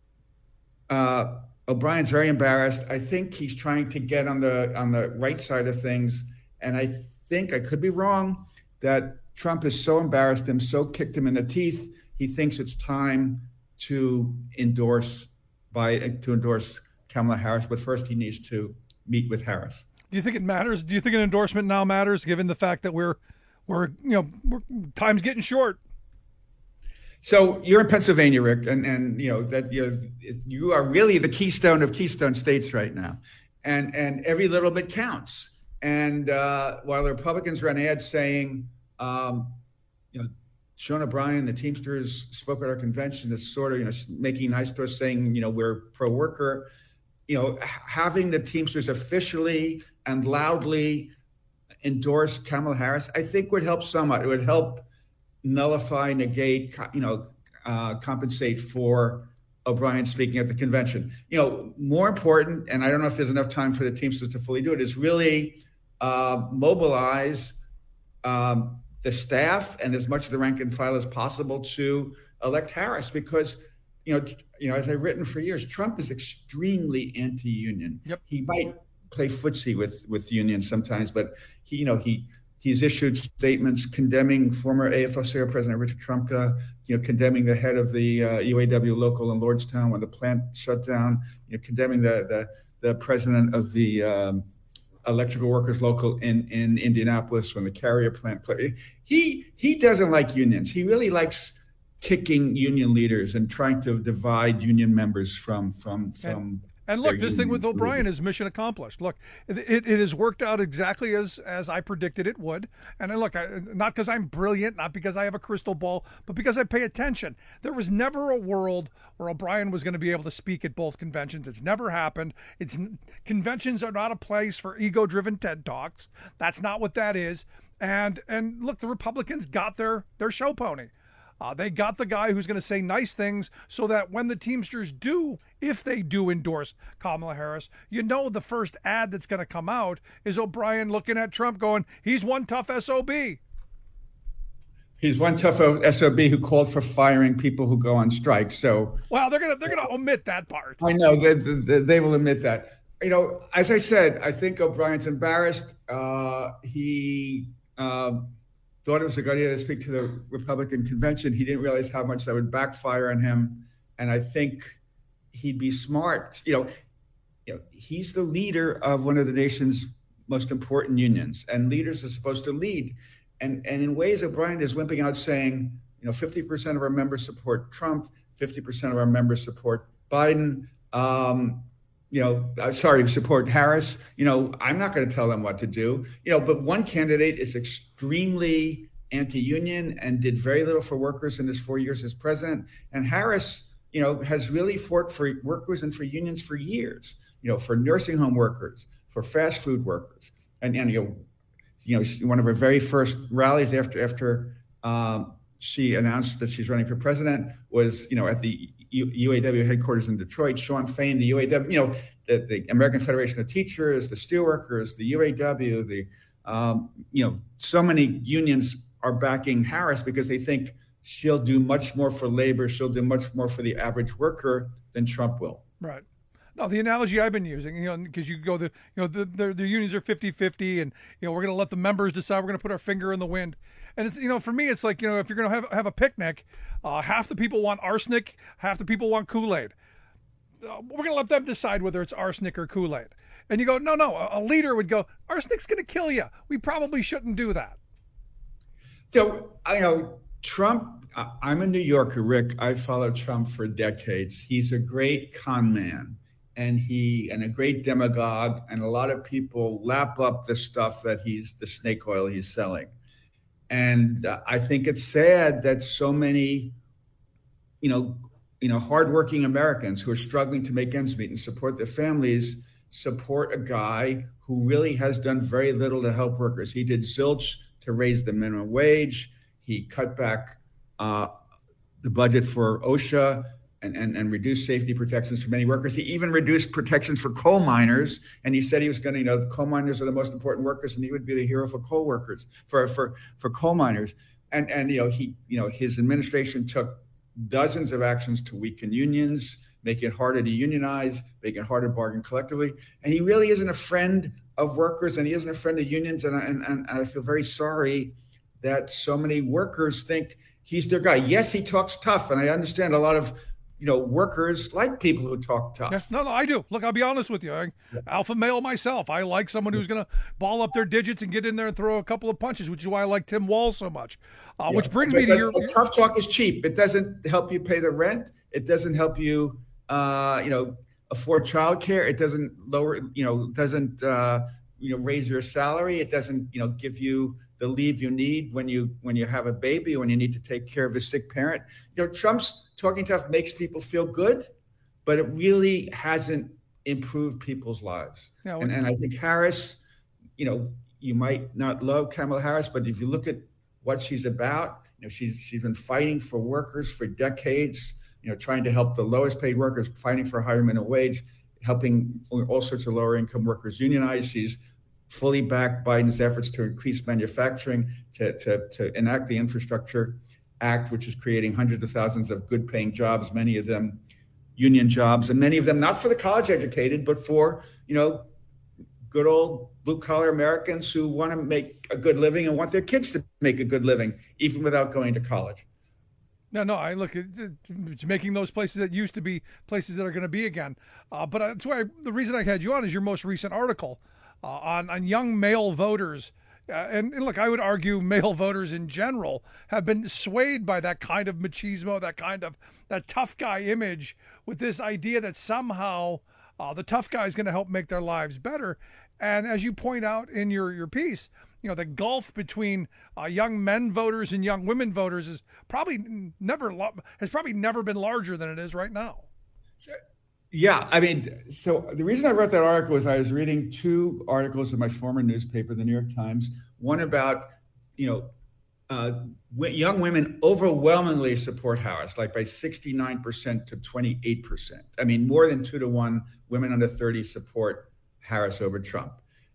uh, O'Brien's very embarrassed. I think he's trying to get on the on the right side of things. And I think, I could be wrong, that Trump is so embarrassed him, so kicked him in the teeth, he thinks it's time to endorse by to endorse Kamala Harris. But first he needs to meet with Harris. Do you think it matters? Do you think an endorsement now matters, given the fact that we're we're you know we're, time's getting short? So you're in Pennsylvania, Rick, and, and you know that you're, you are really the keystone of Keystone states right now, and and every little bit counts. And uh, while the Republicans run ads saying, um, you know, Sean O'Brien, the Teamsters spoke at our convention, is sort of you know making nice to us, saying you know we're pro-worker, you know, having the Teamsters officially and loudly endorse Kamala Harris, I think would help somewhat. It would help nullify, negate, you know, uh, compensate for O'Brien speaking at the convention. You know, more important, and I don't know if there's enough time for the Teamsters to fully do it, is really uh, mobilize um, the staff and as much of the rank and file as possible to elect Harris, because, you know, you know, as I've written for years, Trump is extremely anti-union. Yep. He might play footsie with with unions sometimes, but he, you know, he. He's issued statements condemning former A F L C I O President Richard Trumka, you know, condemning the head of the uh, U A W local in Lordstown when the plant shut down, you know, condemning the the, the president of the um, electrical workers local in, in Indianapolis when the Carrier plant closed. He he doesn't like unions. He really likes kicking union leaders and trying to divide union members from from from. And- And look, this thing with O'Brien is mission accomplished. Look, it, it, it has worked out exactly as as I predicted it would. And look, I, not because I'm brilliant, not because I have a crystal ball, but because I pay attention. There was never a world where O'Brien was going to be able to speak at both conventions. It's never happened. It's conventions are not a place for ego-driven TED Talks. That's not what that is. And and look, the Republicans got their their show pony. Uh, they got the guy who's going to say nice things so that when the Teamsters do, if they do endorse Kamala Harris, you know the first ad that's going to come out is O'Brien looking at Trump going, he's one tough S O B. He's one tough S O B who called for firing people who go on strike. So, well, they're gonna they're gonna omit that part. I know they, they, they will admit that. You know, as I said, I think O'Brien's embarrassed. Uh, he. Uh, thought it was a good idea to speak to the Republican convention. He didn't realize how much that would backfire on him. And I think he'd be smart. You know, you know, he's the leader of one of the nation's most important unions, and leaders are supposed to lead. And, and in ways, O'Brien is wimping out saying, you know, fifty percent of our members support Trump, fifty percent of our members support Biden. Um, you know, uh, sorry, support Harris. You know, I'm not going to tell them what to do. You know, but one candidate is extremely anti-union and did very little for workers in his four years as president. And Harris, you know, has really fought for workers and for unions for years. You know, for nursing home workers, for fast food workers, and and you know, you know, one of her very first rallies after after um, she announced that she's running for president was, you know, at the U A W headquarters in Detroit. Shawn Fain, the U A W, you know, the, the American Federation of Teachers, the Steelworkers, the U A W, the, um, you know, so many unions are backing Harris because they think she'll do much more for labor. She'll do much more for the average worker than Trump will. Right. No, the analogy I've been using, you know, because you go, the, you know, the, the, the unions are fifty-fifty and, you know, we're going to let the members decide. We're going to put our finger in the wind. And it's, you know, for me, it's like, you know, if you're going to have, have a picnic, uh, half the people want arsenic, half the people want Kool-Aid. Uh, we're going to let them decide whether it's arsenic or Kool-Aid. And you go, no, no, a, a leader would go, arsenic's going to kill you. We probably shouldn't do that. So, I know Trump, I'm a New Yorker, Rick. I've followed Trump for decades. He's a great con man and he and a great demagogue. And a lot of people lap up the stuff that he's, the snake oil he's selling. And uh, I think it's sad that so many, you know, you know, hardworking Americans who are struggling to make ends meet and support their families support a guy who really has done very little to help workers. He did zilch to raise the minimum wage. He cut back uh, the budget for OSHA and, and, and reduced safety protections for many workers. He even reduced protections for coal miners. And he said he was going to, you know, the coal miners are the most important workers and he would be the hero for coal workers, for, for, for coal miners. And, and, you know, he, you know, his administration took dozens of actions to weaken unions, make it harder to unionize, make it harder to bargain collectively. And he really isn't a friend of workers and he isn't a friend of unions. And, and, and I feel very sorry that so many workers think he's their guy. Yes, he talks tough. And I understand a lot of, you know, workers like people who talk tough. Yeah, no, no, I do. Look, I'll be honest with you. I, yeah. Alpha male myself. I like someone who's going to ball up their digits and get in there and throw a couple of punches, which is why I like Tim Walz so much. Uh, yeah. Which brings but, me to but, your... But tough talk is cheap. It doesn't help you pay the rent. It doesn't help you, uh, you know, afford childcare. It doesn't lower, you know, doesn't, uh, you know, raise your salary. It doesn't, you know, give you the leave you need when you when you have a baby, when you need to take care of a sick parent. You know, Trump's talking tough makes people feel good, but it really hasn't improved people's lives. Yeah, well, and, and I think Harris, you know, you might not love Kamala Harris, but if you look at what she's about, you know, she's she's been fighting for workers for decades, you know, trying to help the lowest paid workers, fighting for a higher minimum wage, helping all sorts of lower income workers unionize. She's fully backed Biden's efforts to increase manufacturing, to, to, to enact the Infrastructure Act, which is creating hundreds of thousands of good paying jobs, many of them union jobs, and many of them not for the college educated, but for, you know, good old blue collar Americans who want to make a good living and want their kids to make a good living, even without going to college. No, no, I look at it's making those places that used to be places that are going to be again. Uh, but that's why I, the reason I had you on is your most recent article uh, on, on young male voters. Uh, and, and look, I would argue male voters in general have been swayed by that kind of machismo, that kind of that tough guy image, with this idea that somehow uh, the tough guy is going to help make their lives better. And as you point out in your, your piece, you know, the gulf between uh, young men voters and young women voters is probably never has probably never been larger than it is right now. Yeah, I mean, so the reason I wrote that article was I was reading two articles in my former newspaper, the New York Times. One about, you know, uh, young women overwhelmingly support Harris, like by sixty-nine percent to twenty-eight percent. I mean, more than two to one women under thirty support Harris over Trump.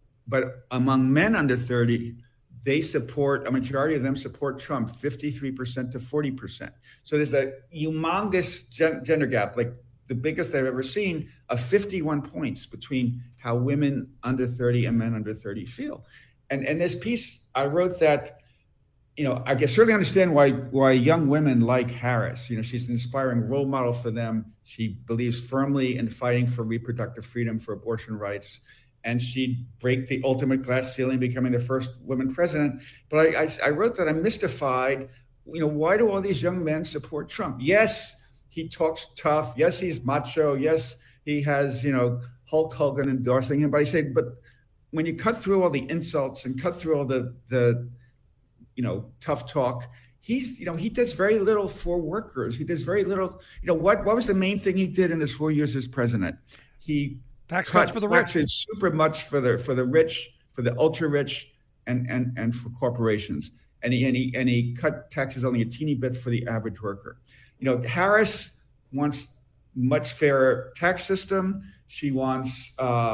But among men under thirty, they support, a majority of them support Trump, fifty-three percent to forty percent. So there's a humongous gen- gender gap, like the biggest I've ever seen, of fifty-one points between how women under thirty and men under thirty feel. And and this piece, I wrote that, you know, I can certainly understand why why young women like Harris. You know, she's an inspiring role model for them. She believes firmly in fighting for reproductive freedom, for abortion rights. And she'd break the ultimate glass ceiling, becoming the first woman president. But I, I, I wrote that I'm mystified. You know, why do all these young men support Trump? Yes, he talks tough. Yes, he's macho. Yes, he has, you know, Hulk Hogan endorsing him. But I say, but when you cut through all the insults and cut through all the, the you know, tough talk, he's, you know, he does very little for workers. He does very little. You know, what, what was the main thing he did in his four years as president? He Tax cuts for the rich. Super much for the for the rich, for the ultra rich, and and and for corporations. And he and he and he cut taxes only a teeny bit for the average worker. You know, Harris wants much fairer tax system. She wants uh,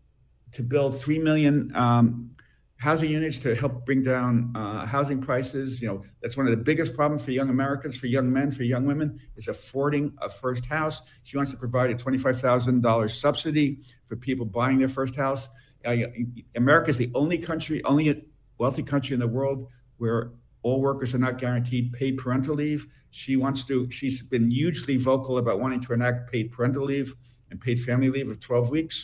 to build three million um, housing units to help bring down uh, housing prices. You know, that's one of the biggest problems for young Americans, for young men, for young women, is affording a first house. She wants to provide a twenty-five thousand dollars subsidy for people buying their first house. Uh, America is the only country, only wealthy country in the world where all workers are not guaranteed paid parental leave. She wants to, she's been hugely vocal about wanting to enact paid parental leave and paid family leave of twelve weeks.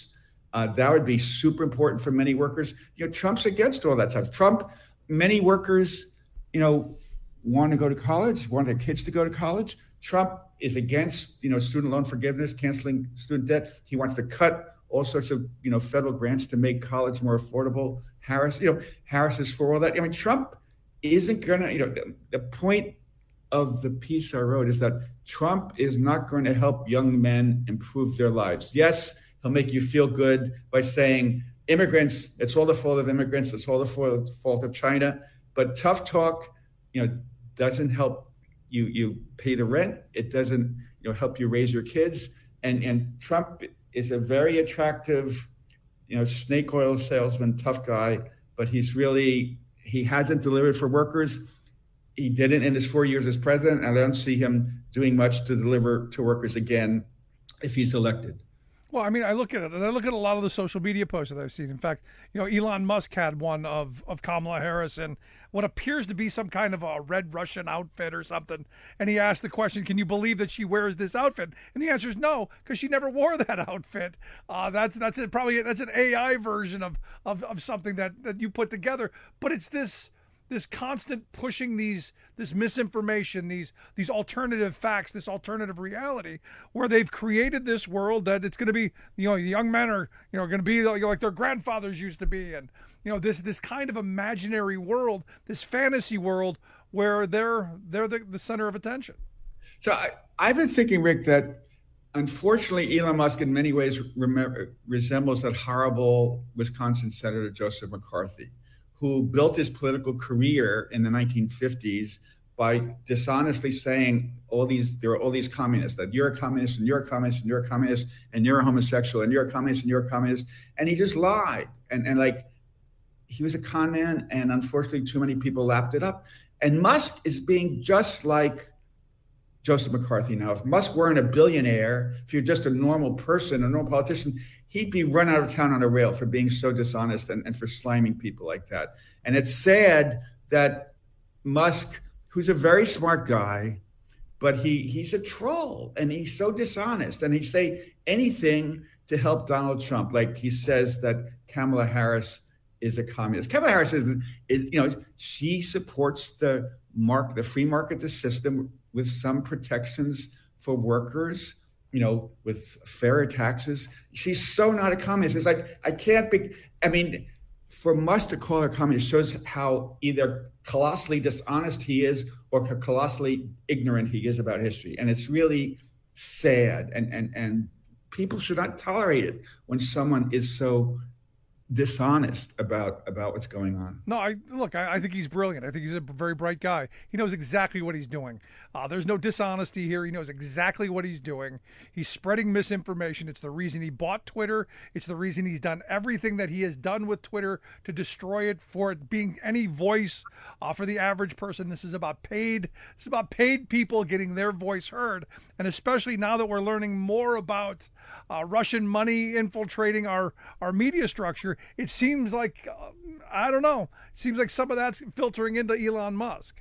Uh, that would be super important for many workers. You know, Trump's against all that stuff. Trump, many workers, you know, want to go to college, want their kids to go to college. Trump is against, you know, student loan forgiveness, canceling student debt. He wants to cut all sorts of, you know, federal grants to make college more affordable. Harris, you know, Harris is for all that. I mean, Trump isn't going to, you know, the, the point of the piece I wrote is that Trump is not going to help young men improve their lives. Yes, he'll make you feel good by saying immigrants, it's all the fault of immigrants, it's all the fault of China. But tough talk, you know, doesn't help you you pay the rent. It doesn't, you know, help you raise your kids. And and Trump is a very attractive, you know, snake oil salesman, tough guy, but he's really, he hasn't delivered for workers. He didn't in his four years as president, and I don't see him doing much to deliver to workers again if he's elected. Well, I mean, I look at it, and I look at a lot of the social media posts that I've seen. In fact, you know, Elon Musk had one of, of Kamala Harris in what appears to be some kind of a red Russian outfit or something. And he asked the question, can you believe that she wears this outfit? And the answer is no, because she never wore that outfit. Uh, that's that's it, probably that's an A I version of, of, of something that, that you put together. But it's this this constant pushing these this misinformation, these these alternative facts, this alternative reality, where they've created this world that it's going to be, you know, the young men are, you know, going to be like, like their grandfathers used to be, and you know, this this kind of imaginary world, this fantasy world where they're they're the, the center of attention. So I, I've been thinking, Rick, that unfortunately Elon Musk in many ways remember, resembles that horrible Wisconsin Senator Joseph McCarthy, who built his political career in the nineteen fifties by dishonestly saying all these, there are all these communists, that you're a communist and you're a communist and you're a communist and you're a homosexual and you're a communist and you're a communist. And he just lied. And, and like, he was a con man, and unfortunately too many people lapped it up. And Musk is being just like Joseph McCarthy now. If Musk weren't a billionaire, if you're just a normal person, a normal politician, he'd be run out of town on a rail for being so dishonest and, and for sliming people like that. And it's sad that Musk, who's a very smart guy, but he he's a troll and he's so dishonest, and he'd say anything to help Donald Trump. Like he says that Kamala Harris is a communist. Kamala Harris is, is you know, she supports the mark, the free market system with some protections for workers, you know, with fairer taxes. She's so not a communist. It's like, I can't be, I mean, for Musk to call her communist shows how either colossally dishonest he is or how colossally ignorant he is about history. And it's really sad. And, and, and people should not tolerate it when someone is so dishonest about about what's going on. No, I look, I, I think he's brilliant. I think he's a very bright guy. He knows exactly what he's doing. Uh, there's no dishonesty here. He knows exactly what he's doing. He's spreading misinformation. It's the reason he bought Twitter. It's the reason he's done everything that he has done with Twitter to destroy it, for it being any voice uh, for the average person. This is about paid. It's about paid people getting their voice heard. And especially now that we're learning more about uh, Russian money infiltrating our, our media structure, it seems like, uh, I don't know, it seems like some of that's filtering into Elon Musk.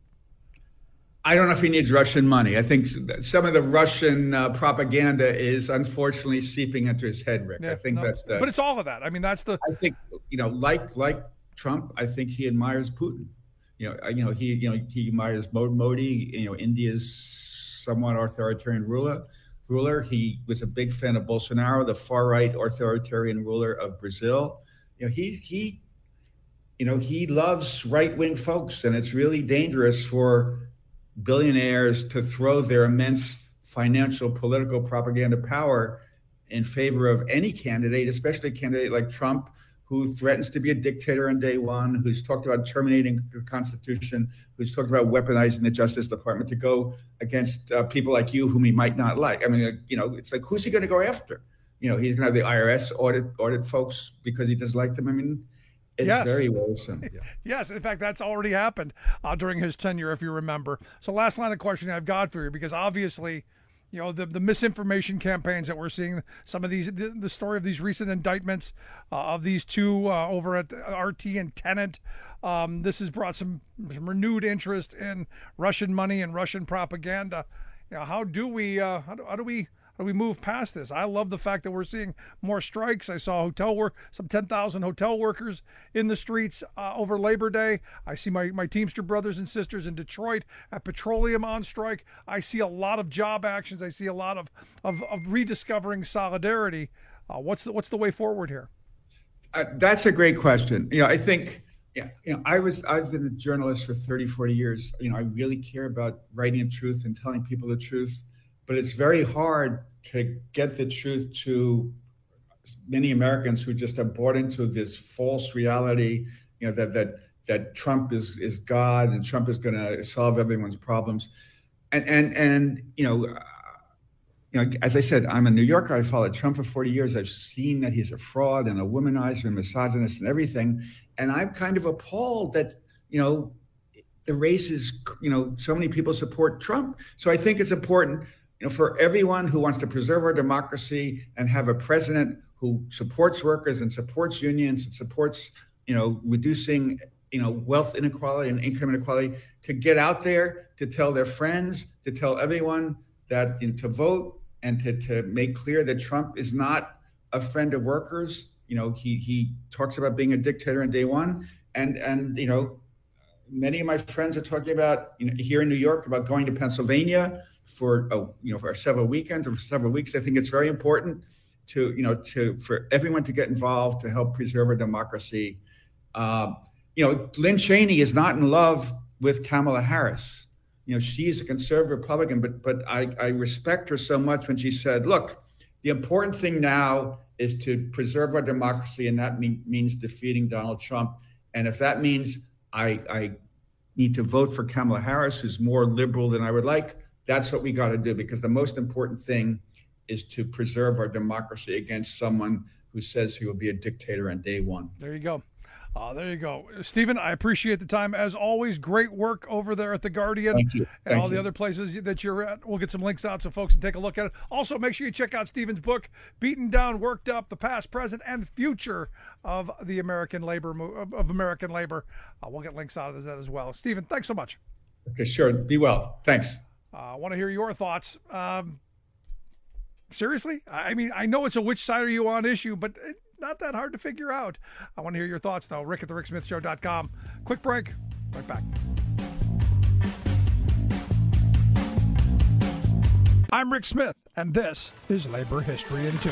I don't know if he needs Russian money. I think some of the Russian uh, propaganda is unfortunately seeping into his head, Rick. Yeah, I think no, that's the... But it's all of that. I mean, that's the... I think, you know, like like Trump, I think he admires Putin. You know, you know, he you know he admires Modi, you know, India's somewhat authoritarian ruler. Ruler. He was a big fan of Bolsonaro, the far-right authoritarian ruler of Brazil. You know, he he, you know, he loves right-wing folks, and it's really dangerous for billionaires to throw their immense financial, political propaganda power in favor of any candidate, especially a candidate like Trump, who threatens to be a dictator on day one, who's talked about terminating the Constitution, who's talked about weaponizing the Justice Department to go against uh, people like you whom he might not like. I mean, uh, you know, it's like, who's he going to go after? You know, he's going to have the I R S audit audit folks because he doesn't like them. I mean, it's yes. very worrisome. Yeah. Yes, in fact, that's already happened uh, during his tenure, if you remember. So last line of questioning I've got for you, because obviously, you know, the, the misinformation campaigns that we're seeing, some of these, the, the story of these recent indictments uh, of these two uh, over at R T and Tenet, um, this has brought some, some renewed interest in Russian money and Russian propaganda. You know, how do we, uh, how do, how do we, How do we move past this? I love the fact that we're seeing more strikes. I saw hotel work, some ten thousand hotel workers in the streets uh, over Labor Day. I see my, my Teamster brothers and sisters in Detroit at Petroleum on strike. I see a lot of job actions. I see a lot of, of, of rediscovering solidarity. Uh, what's the, what's the way forward here? Uh, that's a great question. You know, I think, yeah, you know, I was, I've been a journalist for thirty, forty years. You know, I really care about writing the truth and telling people the truth, but it's very hard to get the truth to many Americans who just are bought into this false reality, you know, that, that, that Trump is, is God and Trump is going to solve everyone's problems. And, and, and, you know, uh, you know, as I said, I'm a New Yorker. I followed Trump for forty years. I've seen that he's a fraud and a womanizer and misogynist and everything. And I'm kind of appalled that, you know, the race is, you know, so many people support Trump. So I think it's important, you know, for everyone who wants to preserve our democracy and have a president who supports workers and supports unions and supports, you know, reducing, you know, wealth inequality and income inequality, to get out there, to tell their friends, to tell everyone that, you know, to vote and to, to make clear that Trump is not a friend of workers. You know, he he talks about being a dictator on day one. And, and you know, many of my friends are talking about, you know, here in New York, about going to Pennsylvania for, oh, you know, for several weekends or for several weeks. I think it's very important to, you know, to for everyone to get involved to help preserve our democracy. Um, you know, Lynn Cheney is not in love with Kamala Harris. You know, she's a conservative Republican, but but I, I respect her so much when she said, look, the important thing now is to preserve our democracy, and that mean, means defeating Donald Trump. And if that means I, I need to vote for Kamala Harris, who's more liberal than I would like, that's what we got to do, because the most important thing is to preserve our democracy against someone who says he will be a dictator on day one. There you go. Uh, there you go. Stephen, I appreciate the time. As always, great work over there at The Guardian. Thank you. and Thank all the you. other places that you're at. We'll get some links out so folks can take a look at it. Also, make sure you check out Stephen's book, Beaten Down, Worked Up, The Past, Present, and Future of the American Labor of, of American Labor. Uh, we'll get links out of that as well. Stephen, thanks so much. Okay, sure. Be well. Thanks. I uh, want to hear your thoughts. Um, seriously? I mean, I know it's a which side are you on issue, but it, not that hard to figure out. I want to hear your thoughts, though. Rick at the rick smith show dot com. Quick break. Right back. I'm Rick Smith, and this is Labor History in Two.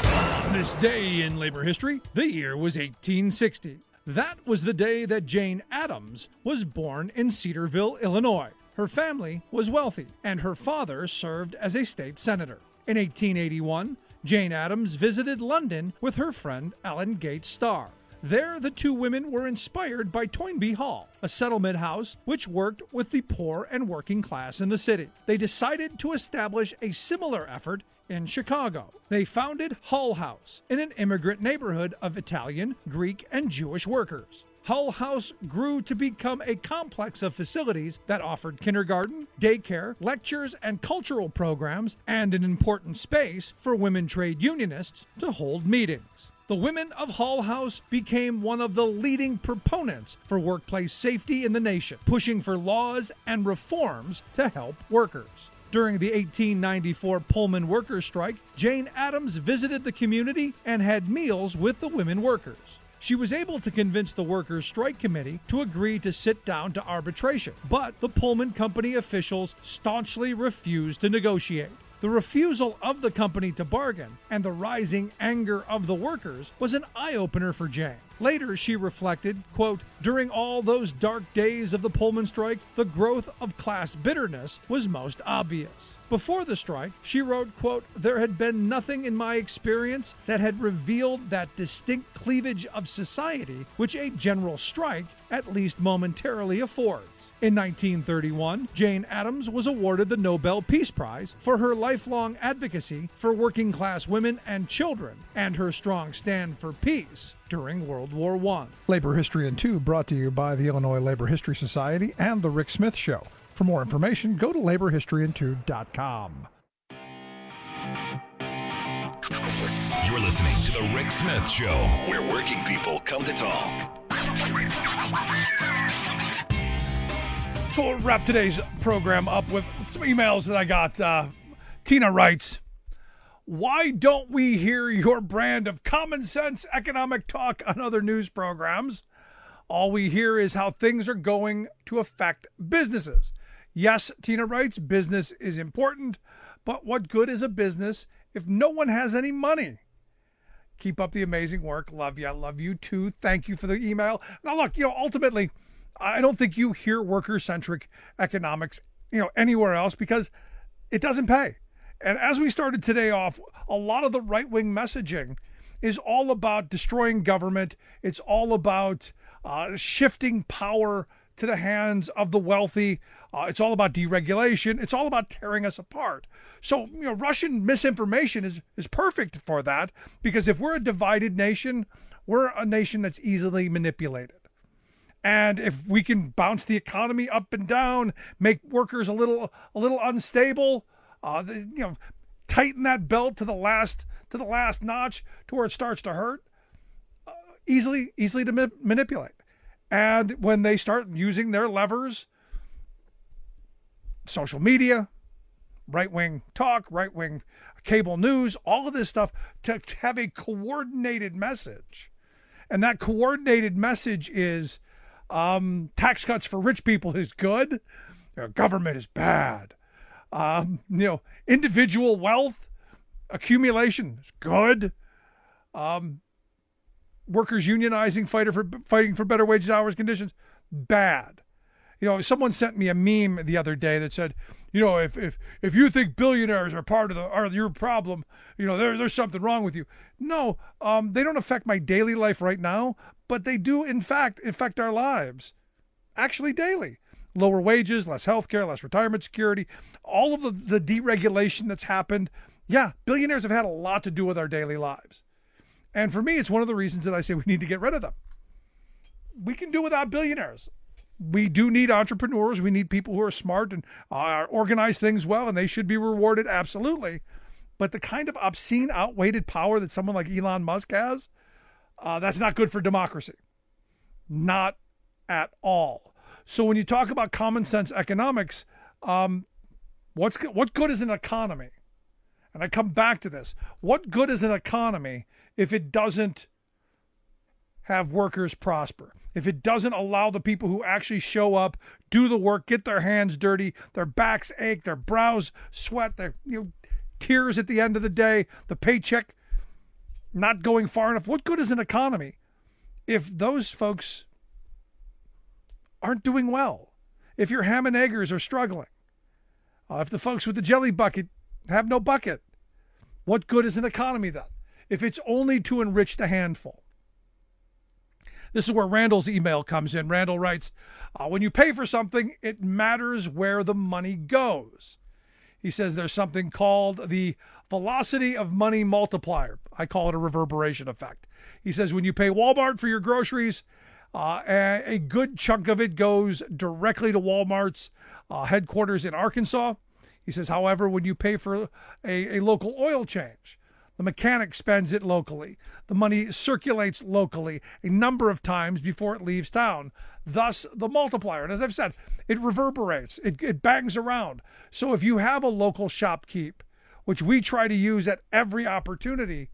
This day in labor history, the year was eighteen sixty. That was the day that Jane Addams was born in Cedarville, Illinois. Her family was wealthy, and her father served as a state senator. In eighteen eighty-one, Jane Addams visited London with her friend Ellen Gates Starr. There, the two women were inspired by Toynbee Hall, a settlement house which worked with the poor and working class in the city. They decided to establish a similar effort in Chicago. They founded Hull House in an immigrant neighborhood of Italian, Greek, and Jewish workers. Hull House grew to become a complex of facilities that offered kindergarten, daycare, lectures, and cultural programs, and an important space for women trade unionists to hold meetings. The women of Hull House became one of the leading proponents for workplace safety in the nation, pushing for laws and reforms to help workers. During the eighteen ninety-four Pullman workers' strike, Jane Addams visited the community and had meals with the women workers. She was able to convince the Workers' Strike Committee to agree to sit down to arbitration, but the Pullman Company officials staunchly refused to negotiate. The refusal of the company to bargain and the rising anger of the workers was an eye-opener for Jane. Later, she reflected, quote, during all those dark days of the Pullman strike, the growth of class bitterness was most obvious. Before the strike, she wrote, quote, there had been nothing in my experience that had revealed that distinct cleavage of society which a general strike, at least momentarily, affords. In nineteen thirty-one, Jane Addams was awarded the Nobel Peace Prize for her lifelong advocacy for working class women and children and her strong stand for peace during World War One. Labor History in Two brought to you by the Illinois Labor History Society and The Rick Smith Show. For more information, go to labor history in two dot com. You're listening to The Rick Smith Show, where working people come to talk. So we'll wrap today's program up with some emails that I got. Uh, Tina writes, Why don't we hear your brand of common sense economic talk on other news programs? All we hear is how things are going to affect businesses. Yes, Tina writes, business is important, but what good is a business if no one has any money? Keep up the amazing work. Love you. I love you too. Thank you for the email. Now, look, you know, ultimately, I don't think you hear worker-centric economics, you know, anywhere else because it doesn't pay. And as we started today off, a lot of the right-wing messaging is all about destroying government. It's all about uh, shifting power to the hands of the wealthy. Uh, it's all about deregulation. It's all about tearing us apart. So, you know, Russian misinformation is, is perfect for that, because if we're a divided nation, we're a nation that's easily manipulated. And if we can bounce the economy up and down, make workers a little a little unstable, uh, the, you know, tighten that belt to the last to the last notch to where it starts to hurt, uh, easily easily to ma- manipulate. And when they start using their levers, social media, right-wing talk, right-wing cable news, all of this stuff to have a coordinated message. And that coordinated message is um, tax cuts for rich people is good. You know, government is bad. Um, you know, individual wealth accumulation is good. Um, workers unionizing, fighter for fighting for better wages, hours, conditions, bad. You know, someone sent me a meme the other day that said, you know, if if if you think billionaires are part of the are your problem, you know, there there's something wrong with you. No, um, they don't affect my daily life right now, but they do in fact affect our lives, actually daily. Lower wages, less health care, less retirement security, all of the, the deregulation that's happened. Yeah, billionaires have had a lot to do with our daily lives. And for me, it's one of the reasons that I say we need to get rid of them. We can do without billionaires. We do need entrepreneurs. We need people who are smart and uh, organize things well, and they should be rewarded, absolutely. But the kind of obscene, outweighted power that someone like Elon Musk has, uh, that's not good for democracy. Not at all. So when you talk about common sense economics, um, what's what good is an economy? And I come back to this. What good is an economy if it doesn't have workers prosper? If it doesn't allow the people who actually show up, do the work, get their hands dirty, their backs ache, their brows sweat, their you know, tears at the end of the day, the paycheck not going far enough. What good is an economy if those folks aren't doing well? If your ham and eggers are struggling, uh, if the folks with the jelly bucket have no bucket, what good is an economy then? If it's only to enrich the handful. This is where Randall's email comes in. Randall writes, uh, when you pay for something, it matters where the money goes. He says there's something called the velocity of money multiplier. I call it a reverberation effect. He says when you pay Walmart for your groceries, uh, a, a good chunk of it goes directly to Walmart's uh, headquarters in Arkansas. He says, however, when you pay for a, a local oil change, the mechanic spends it locally. The money circulates locally a number of times before it leaves town. Thus, the multiplier. And as I've said, it reverberates. It, it bangs around. So if you have a local shopkeep, which we try to use at every opportunity,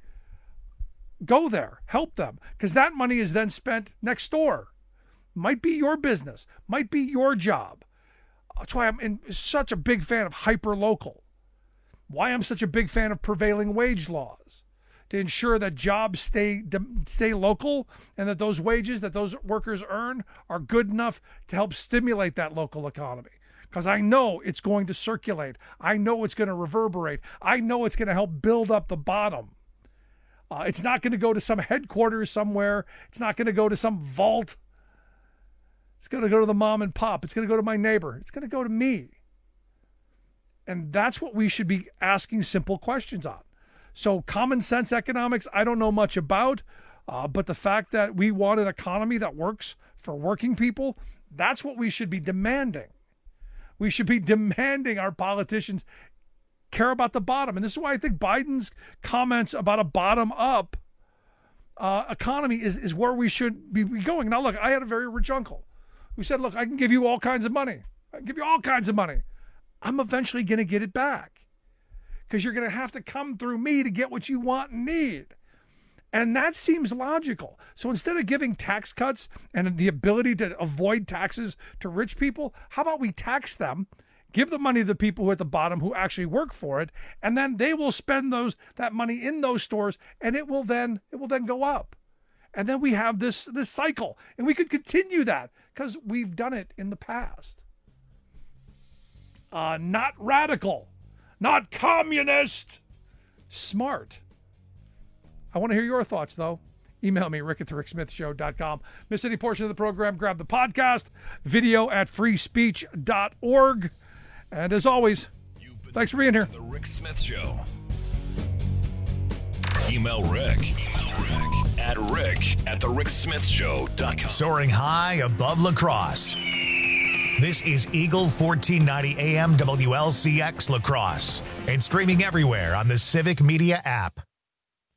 go there. Help them. Because that money is then spent next door. Might be your business. Might be your job. That's why I'm in, such a big fan of hyper-local. Why I'm such a big fan of prevailing wage laws, to ensure that jobs stay stay local and that those wages that those workers earn are good enough to help stimulate that local economy. Because I know it's going to circulate. I know it's going to reverberate. I know it's going to help build up the bottom. Uh, it's not going to go to some headquarters somewhere. It's not going to go to some vault. It's going to go to the mom and pop. It's going to go to my neighbor. It's going to go to me. And that's what we should be asking simple questions on. So common sense economics, I don't know much about, uh, but the fact that we want an economy that works for working people, that's what we should be demanding. We should be demanding our politicians care about the bottom. And this is why I think Biden's comments about a bottom-up uh, economy is, is where we should be going. Now, look, I had a very rich uncle who said, look, I can give you all kinds of money. I can give you all kinds of money. I'm eventually going to get it back because you're going to have to come through me to get what you want and need. And that seems logical. So instead of giving tax cuts and the ability to avoid taxes to rich people, how about we tax them, give the money to the people who are at the bottom who actually work for it, and then they will spend those that money in those stores, and it will then it will then go up. And then we have this this cycle, and we could continue that because we've done it in the past. Uh, not radical, not communist, smart. I want to hear your thoughts, though. Email me, rick at the rick smith show dot com. Miss any portion of the program, grab the podcast, video at free speech dot org. And as always, thanks for being here. The Rick Smith Show. Email Rick. Email Rick at rick at the rick smith show dot com. Soaring high above La Crosse. This is Eagle fourteen ninety A M W L C X La Crosse and streaming everywhere on the Civic Media app.